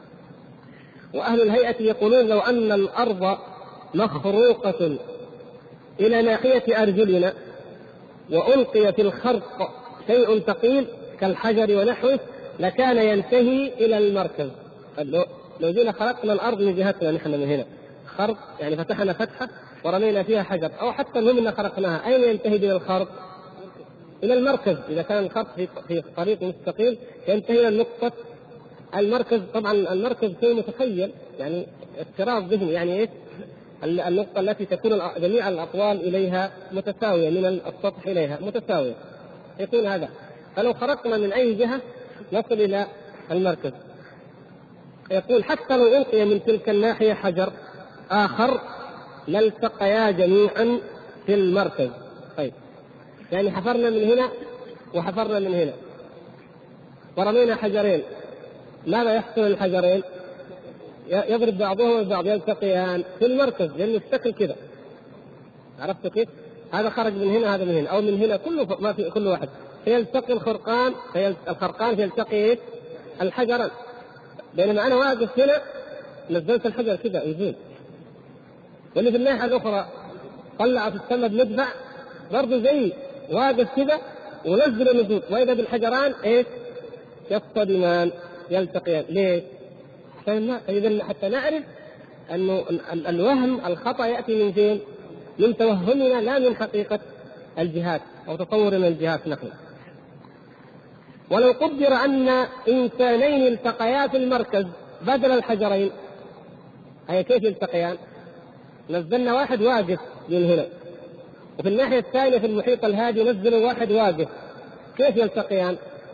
وأهل الهيئة يقولون: لو أن الأرض مخروقة إلى ناحية أرجلنا وألقي في الخرق شيء ثقيل كالحجر ونحوه لكان ينتهي إلى المركز. لو جينا خرقنا الأرض من جهتنا نحن من هنا خرق، يعني فتحنا فتحة ورمينا فيها حجر، أو حتى المهم أن خرقناها، أين ينتهي إلى الخرق؟ إلى المركز. إذا كان الخرق في طريق مستقيم ينتهي إلى نقطة المركز. طبعا المركز شيء متخيل، يعني افتراض ذهني، يعني إيه؟ النقطة التي تكون جميع الأطوال إليها متساوية، من السطح إليها متساوية، يكون هذا. فلو خرقنا من أي جهة نصل إلى المركز. يقول: حتى لو ألقي من تلك الناحية حجر آخر لالتقيا جميعا في المركز. طيب، يعني حفرنا من هنا وحفرنا من هنا ورمينا حجرين، ماذا يحصل الحجرين؟ يضرب بعضهم البعض، يلتقيان في المركز، لأن الشكل كذا. عرفت كيف؟ هذا خرج من هنا هذا من هنا أو من هنا، كله ما في كل واحد فيلتقي الخرقان الخرقان فيلتقي الحجر. بينما أنا واقف هنا نزلت الحجر كذا يزول، واللي في الناحية الأخرى طلع في السماء بمدفع برضه زي واقف كذا ونزل النزول، وإذا بالحجران إيش يصطدمان يلتقيان. ليه؟ إذا حتى نعرف أنه الوهم الخطأ يأتي من فين؟ من توهمنا لا من حقيقة الجهات أو تصورنا الجهات نحن. ولو قدر أن إنسانين التقيا في المركز بدل الحجرين، أي كيف يلتقيان؟ نزلنا واحد واقف من هنا، وفي الناحية الثانية في المحيط الهادي نزلوا واحد واقف، كيف يلتقيان؟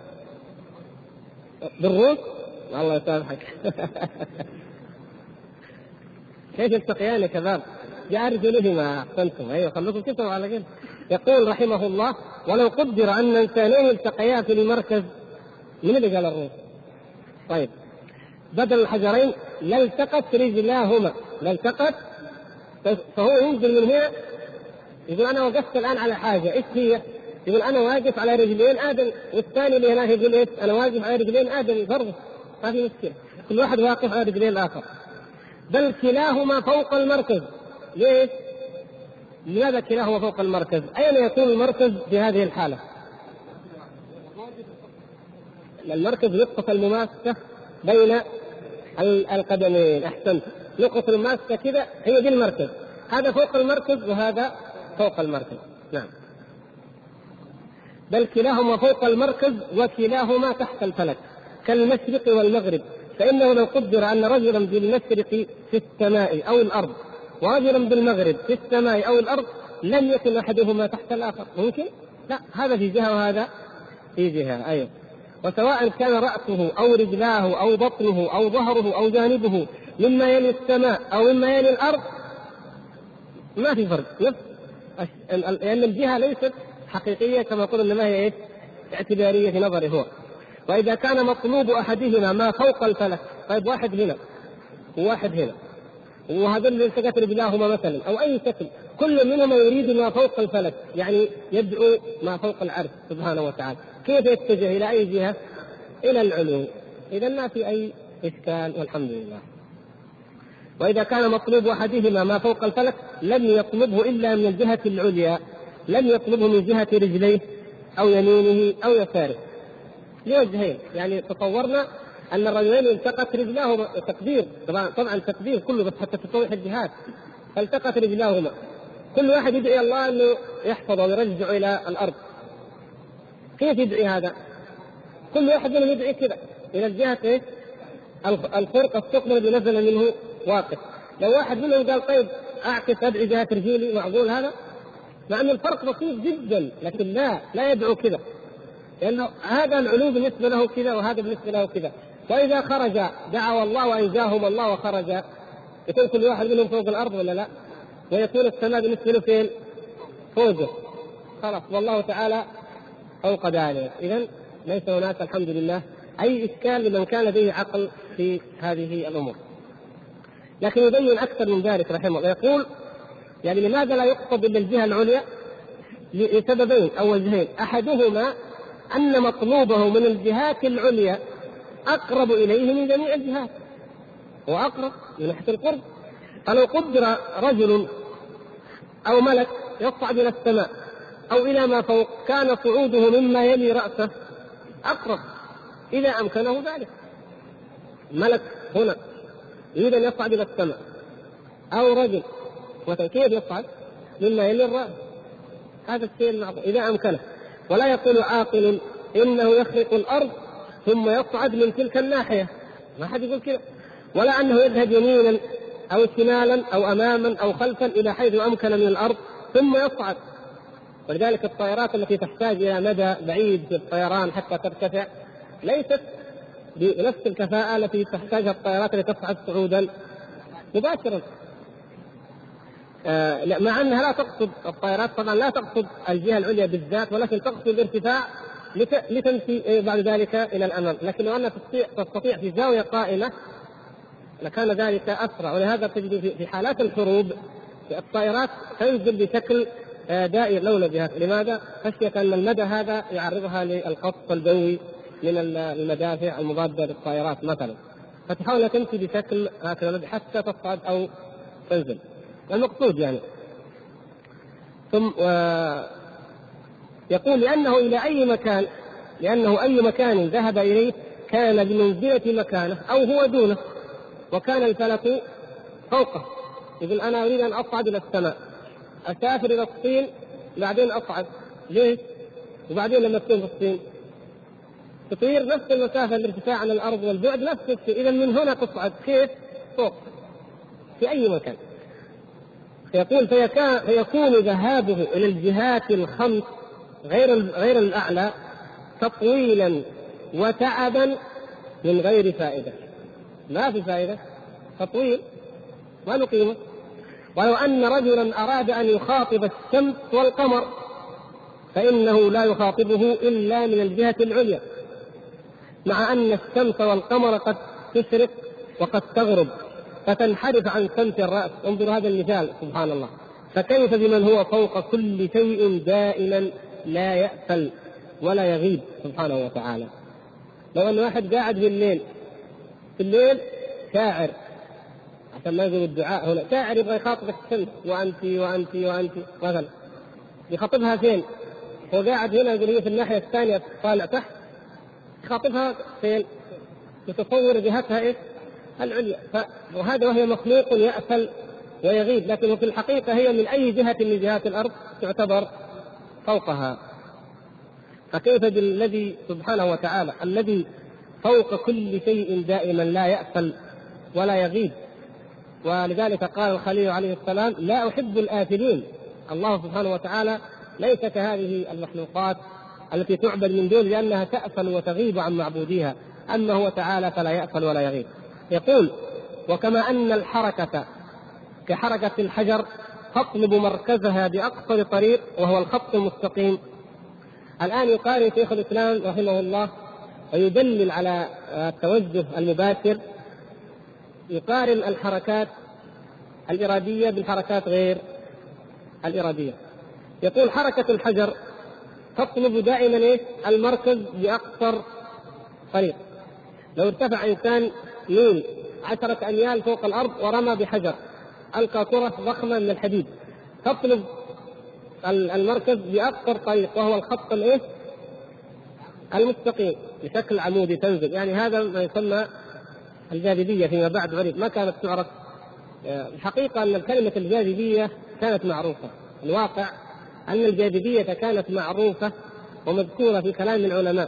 بالروس؟ الله يسامحك. كيف يلتقيان يا شباب؟ جاء رجلهما. أحسنتم، أيوة خلوكم تسمعوا على كده. يقول رحمه الله: ولو قدر أن إنسانين التقيا في المركز، من اللي قال الروس؟ طيب بدل الحجرين لالتقت رجلاهما، لالتقت، فهو ينزل من هنا يقول أنا وقفت الآن على حاجة، إيش هي؟ يقول أنا واقف على رجلين آدم، والثاني اللي هناك يقول إيش؟ أنا واقف على رجلين آدم، برضه ما في مشكلة، كل واحد واقف على رجلين الآخر. بل كلاهما فوق المركز. ليه؟ لماذا كلاهما فوق المركز؟ أين يكون المركز في هذه الحالة؟ المركز نقطة المماسكة بين القدمين. أحسنت، نقطة المماسكة كذا هي دي المركز، هذا فوق المركز وهذا فوق المركز. نعم. بل كلاهما فوق المركز وكلاهما تحت الفلك كالمشرق والمغرب. فإنه لو قدر أن رجلا بالمشرق في السماء أو الأرض ورجلا بالمغرب في السماء أو الأرض لم يكن أحدهما تحت الآخر. ممكن؟ لا، هذا في جهة وهذا في جهة. أيوه. وسواء كان رأسه أو رجلاه أو بطنه أو ظهره أو جانبه مما يلي السماء أو مما يلي الأرض ما في فرق، نفس لأن الجهة ليست حقيقية كما قلنا، إنما هي اعتبارية في نظره هو. وإذا كان مطلوب أحدهما ما فوق الفلك، طيب واحد هنا وواحد هنا وهذا اللي التقت رجلاهما مثلا أو أي شكل، كل منهما يريد ما فوق الفلك، يعني يدعو ما فوق العرش سبحانه وتعالى، كيف يتجه إلى أي جهة؟ إلى العلو. إذا ما في أي إشكال والحمد لله. وإذا كان مطلوب أحدهما ما فوق الفلك لم يطلبه إلا من الجهة العليا، لم يطلبه من جهة رجليه أو يمينه أو يساره، لوجهين. يعني تصورنا أن الرجلين التقت رجلاهما، تقدير طبعا طبعا تقدير كله بس حتى تتضح الجهات، فالتقت رجلاهما، كل واحد يدعي الله أنه يحفظه ويرجع إلى الأرض. كيف يدعي هذا؟ كل واحد منهم يدعي كذا إلى الجهة إيه؟ الفرق الثقب الذي نزل منه واقف. لو واحد منهم قال طيب أعكس أدعي جهة رجولي، معقول هذا؟ مع أن الفرق بسيط جدا، لكن لا لا يدعو كذا، لأنه هذا العلو بالنسبة له كذا وهذا بالنسبة له كذا. وإذا خرج دعوا الله وأنجاهم الله وخرج، يكون كل واحد منهم فوق الأرض ولا لا؟ ويكون السماء بالنسبة له فين؟ فوقه، خلاص والله تعالى فوق ذلك. إذن ليس هناك الحمد لله أي إشكال لمن كان لديه عقل في هذه الأمور. لكن يبين أكثر من ذلك رحمه الله، يقول يعني لماذا لا يقصد إلا الجهة العليا؟ لسببين أو وجهين: أحدهما أن مطلوبه من الجهات العليا أقرب إليه من جميع الجهات وأقرب من ناحية القرب. فلو قدر رجل أو ملك يصعد إلى السماء أو إلى ما فوق كان صعوده مما يلي رأسه أقرب إذا أمكنه ذلك. ملك هنا يريد أن يصعد إلى السماء، أو رجل كيف يصعد؟ مما يلي الرأس، هذا الشيء المعروف إذا أمكنه. ولا يقول عاقل إنه يخرق الأرض ثم يصعد من تلك الناحية، ما حد يقول كذا. ولا أنه يذهب يمينا أو شمالا أو أماما أو خلفا إلى حيث أمكن من الأرض ثم يصعد. ولذلك الطائرات التي تحتاج إلى مدى بعيد في الطيران حتى ترتفع ليست بنفس الكفاءة التي تحتاجها الطائرات التي تصعد صعودا مباشرا. آه مع أنها لا تقصد الطائرات طبعا لا تقصد الجهة العليا بالذات، ولكن تقصد الارتفاع لتمشي بعد ذلك إلى الأمام. لكن لو أنها تستطيع في زاوية قائمة لكان ذلك أسرع. ولهذا تجد في حالات الحروب الطائرات تنزل بشكل دائر لولا جهات. لماذا؟ خشية أن المدى هذا يعرضها للقصف الجوي من المدافع المضادة للطائرات مثلا، فتحاول تمشي بشكل هكذا حتى تصعد أو تنزل. المقصود يعني ثم يقول لأنه إلى أي مكان، لأنه أي مكان ذهب إليه كان بمنزلة مكانه أو هو دونه، وكان الفلك فوقه. يقول أنا أريد أن أصعد إلى السماء، أسافر إلى الصين بعدين أصعد، ليه؟ وبعدين لما تكون في الصين تطير نفس المسافة، الارتفاع عن الأرض والبعد نفس الشيء. إذا من هنا تصعد كيف؟ فوق في أي مكان. يقول فيكون ذهابه إلى الجهات الخمس غير غير الأعلى تطويلا وتعبا من غير فائدة. ما في فائدة، تطويل ما له قيمة. ولو أن رجلا أراد أن يخاطب الشمس والقمر فإنه لا يخاطبه إلا من الجهة العليا، مع أن الشمس والقمر قد تشرق وقد تغرب فتنحرف عن سمت الرأس. انظر هذا المثال سبحان الله. فكيف بمن هو فوق كل شيء دائما لا يأفل ولا يغيب سبحانه وتعالى. لو أن واحد قاعد في الليل في الليل شاعر، عشان ما يقول الدعاء هنا، شاعر يبغى يخاطب الشمس وأنت وأنت وأنت مثلا، يخاطبها فين؟ هو قاعد هنا يقول هي في الناحية الثانية طالع تحت، يخاطبها فين؟ يتصور جهتها إيه؟ العليا. وهذا وهي مخلوق يأفل ويغيب، لكن في الحقيقة هي من أي جهة من جهات الأرض تعتبر فوقها. فكيف بالذي سبحانه وتعالى الذي فوق كل شيء دائما لا يأفل ولا يغيب. ولذلك قال الخليل عليه السلام لا أحب الآفلين. الله سبحانه وتعالى ليس كهذه المخلوقات التي تعبد من دون لأنها تأفل وتغيب عن معبوديها، أما هو تعالى فلا يأفل ولا يغيب. يقول وكما أن الحركة كحركة الحجر تطلب مركزها بأقصر طريق وهو الخط المستقيم. الآن يقارن شيخ الإسلام رحمه الله ويدلل على التوجه المباشر، يقارن الحركات الإرادية بالحركات غير الإرادية. يقول حركة الحجر تطلب دائما إيه؟ المركز بأقصر طريق. لو ارتفع إنسان ميل عشرة أميال فوق الأرض ورمى بحجر، ألقى كرة ضخمة من الحديد، تطلب المركز بأقصر طريق وهو الخط الإيه؟ المستقيم بشكل عمودي تنزل. يعني هذا ما يسمى الجاذبية فيما بعد عرف، ما كانت تعرف. الحقيقة أن كلمة الجاذبية كانت معروفة، الواقع أن الجاذبية كانت معروفة ومذكورة في كلام العلماء.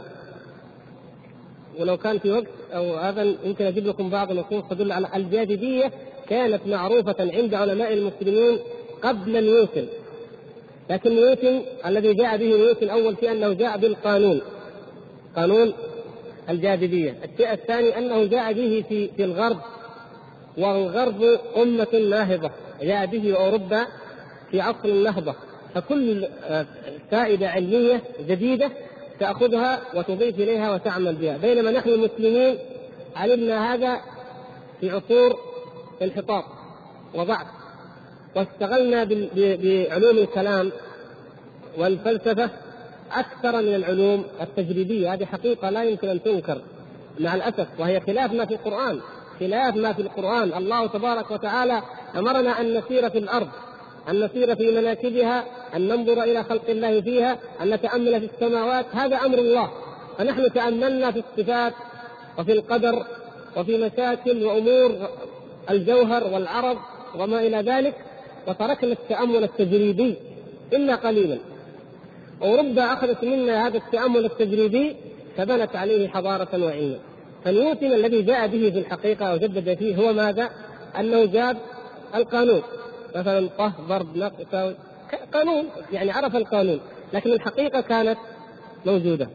ولو كان في وقت أو هذا يمكن أجيب لكم بعض النصوص تدل على الجاذبية كانت معروفة عند علماء المسلمين قبل نيوتن. لكن نيوتن الذي جاء به نيوتن أول شيء أنه جاء بالقانون، قانون الجاذبية. الشيء الثاني أنه جاء به في في الغرب، والغرب أمة ناهضة، جاء به أوروبا في عصر النهضة، فكل فائدة علمية جديدة تأخذها وتضيف إليها وتعمل بها. بينما نحن المسلمين علمنا هذا في عصور انحطاط وضعف، واشتغلنا بعلوم الكلام والفلسفة أكثر من العلوم التجريبية. هذه حقيقة لا يمكن أن تنكر مع الأسف، وهي خلاف ما في القرآن، خلاف ما في القرآن. الله تبارك وتعالى أمرنا أن نسير في الأرض، أن نسير في مناكبها، أن ننظر إلى خلق الله فيها، أن نتأمل في السماوات. هذا أمر الله، فنحن تأملنا في الصفات وفي القدر وفي مشاكل وأمور الجوهر والعرض وما إلى ذلك، وتركنا التأمل التجريبي إلا قليلا. أوروبا أخذت منا هذا التأمل التجريبي فبنت عليه حضارة وعلما. فنيوتن الذي جاء به في الحقيقة وجدد فيه هو ماذا؟ أنه جاب القانون، مثلا طه ضرب نقص قانون، يعني عرف القانون، لكن الحقيقة كانت موجودة.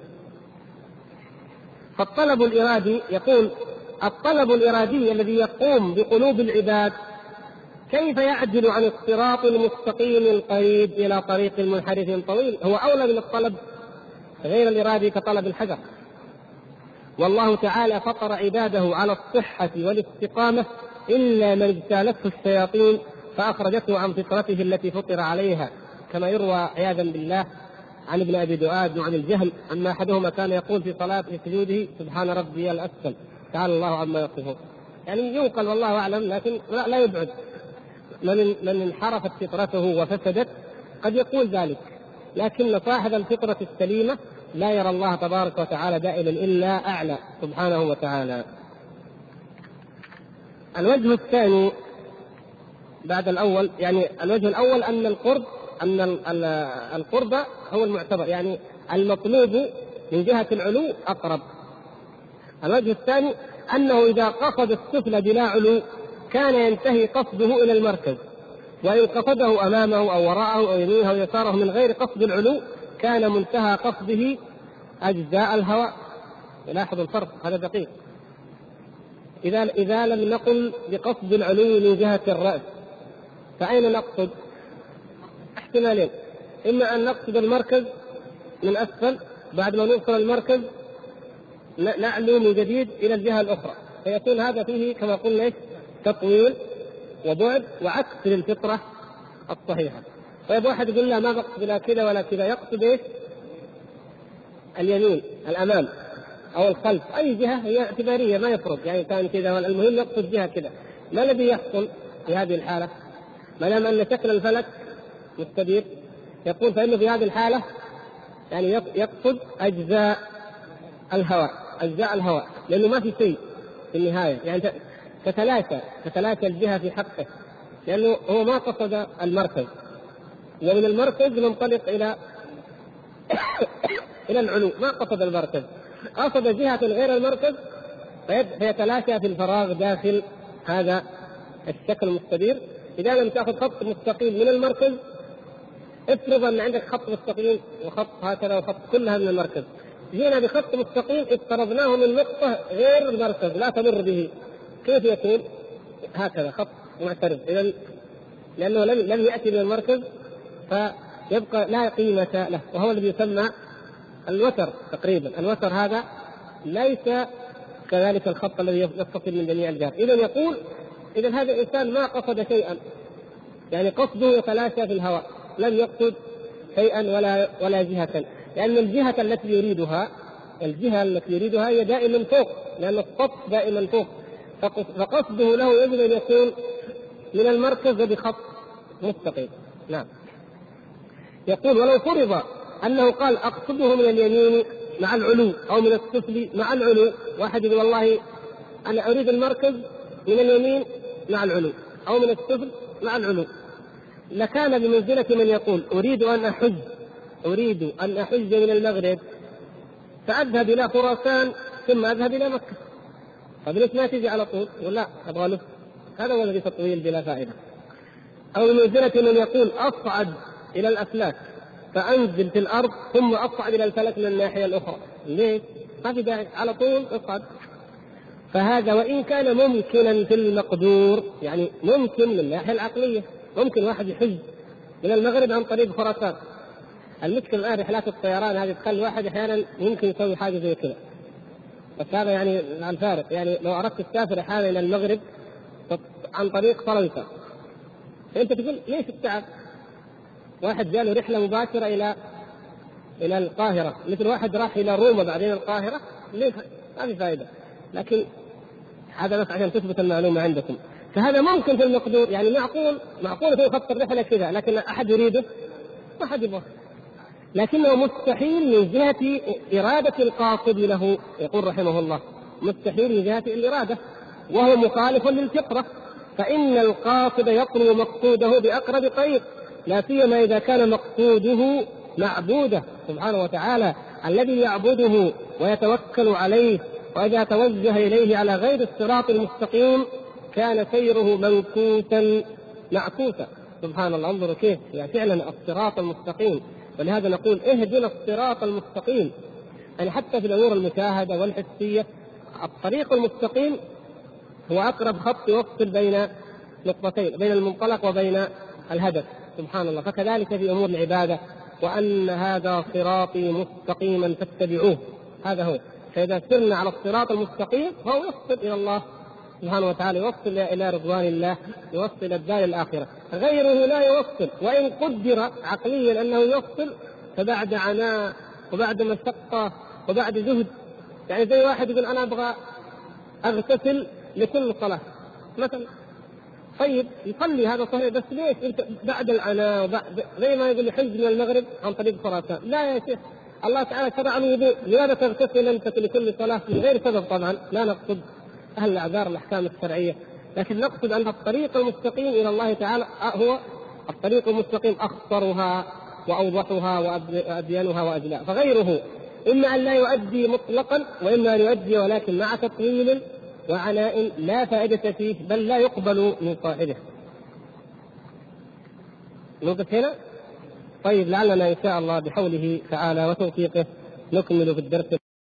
فالطلب الإرادي، يقول الطلب الإرادي الذي يقوم بقلوب العباد كيف يعدل عن الصراط المستقيم القريب إلى طريق منحرف طويل؟ هو أولى من الطلب غير الإرادي كطلب الحجر. والله تعالى فطر عباده على الصحة والاستقامة إلا من اجتالته الشياطين فأخرجته عن فطرته التي فطر عليها، كما يروى عياذا بالله عن ابن أبي دؤاد وعن الجهم أن أحدهما كان يقول في صلاة في سجوده سبحان ربي الأسفل تعالى الله عما يصفون. يعني ينقل والله أعلم، لكن لا, لا يبعد من من انحرفت فطرته وفسدت قد يقول ذلك، لكن صاحب الفطرة السليمة لا يرى الله تبارك وتعالى دائما إلا أعلى سبحانه وتعالى. الوجه الثاني بعد الأول، يعني الوجه الأول أن القرب أن القرب هو المعتبر، يعني المطلوب من جهة العلو أقرب. الوجه الثاني أنه إذا قصد السفل بلا علو كان ينتهي قصده إلى المركز، وإن قصده أمامه أو وراءه أو يمينه أو يساره من غير قصد العلو كان منتهى قصده أجزاء الهواء. لاحظوا الفرق هذا دقيق. إذا إذا لم نقل بقصد العلو من جهة الرأس فأين نقصد؟ احتمالين، إما أن نقصد المركز من أسفل، بعد ما نوصل المركز نعلو من جديد إلى الجهة الأخرى، فيكون هذا فيه كما قلنا تطويل وبعد وعكس للفطرة الصحيحة. طيب واحد يقول لا ما بقصد لا كذا ولا كذا، يقصد ايش؟ اليمين الأمام أو الخلف، أي جهة هي اعتبارية ما يفرق، يعني كان كذا، المهم يقصد جهة كذا. ما الذي يحصل في هذه الحالة؟ ما دام أن شكل الفلك مستدير يقول فإنه في هذه الحالة يعني يقصد أجزاء الهواء، أجزاء الهواء، لأنه ما في شيء في النهاية، يعني تتلاشى تتلاشى الجهة في حقه، لأنه هو ما قصد المركز، ومن المركز ننطلق إلى إلى العلو، ما قصد المركز، قصد جهة غير المركز فيتلاشى في الفراغ داخل هذا الشكل المستدير. إذا لم تأخذ خط مستقيم من المركز، افرض أن عندك خط مستقيم وخط هكذا وخط كلها من المركز، جينا بخط مستقيم افترضناه من نقطة غير المركز لا تمر به، كيف يكون؟ هكذا خط معترض، إذا لأنه لم لم يأتي من المركز فيبقى لا قيمة له، وهو الذي يسمى الوتر تقريبا. الوتر هذا ليس كذلك الخط الذي يتصل من جميع الجهات. إذا يقول إذا هذا الإنسان ما قصد شيئا، يعني قصده يتلاشى في الهواء، لم يقصد شيئا ولا ولا جهة، لأن الجهة التي يريدها الجهة التي يريدها هي دائما فوق، لأن السطح دائما فوق، فقصده له يجب أن يكون من المركز بخط مستقيم. نعم. يقول ولو فرض أنه قال أقصده من اليمين مع العلو أو من السفل مع العلو، واحد يقول والله أنا أريد المركز من اليمين مع العلو أو من السفل مع العلو، لكان بمنزلة من يقول أريد أن أحج أريد أن أحج من المغرب فأذهب إلى خراسان ثم أذهب إلى مكة. فبليش ما تيجي على طول ولا أبغى له؟ هذا هو الذي تطويل بلا فائدة. أو بمنزلة من يقول أصعد إلى الأفلاك فأنزل في الأرض ثم أصعد إلى الفلك من الناحية الأخرى، ليه؟ ما في داعي، على طول أصعد. فهذا وإن كان ممكنا في المقدور، يعني ممكن من الناحية العقلية، ممكن واحد يحج من المغرب عن طريق خراسان. المشكلة الآن رحلات الطيران هذه تخلي واحد أحيانا يمكن يسوي حاجة زي كذا، بس هذا يعني عن فارق. يعني لو أردت تسافر أحيانا إلى المغرب عن طريق فرنسا، فأنت تقول ليش التعب؟ واحد جاء رحلة مباشرة إلى إلى القاهرة، مثل واحد راح إلى روما بعدين القاهرة، ليه؟ ما في فائدة. لكن هذا بس عشان تثبت المعلومة عندكم. فهذا ممكن في المقدور، يعني معقول معقول في خط الرحلة كذا، لكن أحد يريده ما حد يبغى، لكنه مستحيل من جهة إرادة القاصد له. يقول رحمه الله مستحيل من جهة الإرادة، وهو مخالف للفطرة، فإن القاصد يطلب مقصوده بأقرب طريق، لا سيما إذا كان مقصوده معبوده سبحانه وتعالى الذي يعبده ويتوكل عليه، وإذا توجه إليه على غير الصراط المستقيم كان سيره منكوسا معكوسا. سبحان الله، انظروا كيف يعني فعلا الصراط المستقيم. ولهذا نقول اهدنا الصراط المستقيم، يعني حتى في الأمور المشاهدة والحسية الطريق المستقيم هو أقرب خط يوصل بين نقطتين، بين المنطلق وبين الهدف. سبحان الله. فكذلك في أمور العبادة، وأن هذا صراطي مستقيما فاتبعوه، هذا هو. فإذا سرنا على الصراط المستقيم فهو يوصل إلى الله سبحانه وتعالى يوصل إلى رضوان الله، يوصل إلى الدار الآخرة. غيره لا يوصل، وإن قدر عقليا أنه يوصل فبعد عناء وبعد مشقة وبعد جهد. يعني زي واحد يقول أنا أبغى أغتسل لكل صلاة مثلا، طيب يصلي هذا صحيح، بس ليش انت بعد العناء وبعد زي ما يقول يحج من المغرب عن طريق خراسان؟ لا يا شيخ، الله تعالى شرع الوضوء، لماذا تغتسل انت لكل صلاه من غير سبب؟ طبعا لا نقصد اهل الاعذار الاحكام الشرعيه، لكن نقصد ان الطريق المستقيم الى الله تعالى هو الطريق المستقيم، اخطرها واوضحها وابينها واجلاها. فغيره اما ان لا يؤدي مطلقا واما ان يؤدي ولكن مع تطويل وعناء لا فائدة فيه، بل لا يقبل من صاحبه. نوقف هنا. طيب لعلنا إن شاء الله بحوله تعالى وتوفيقه نكمل في الدرس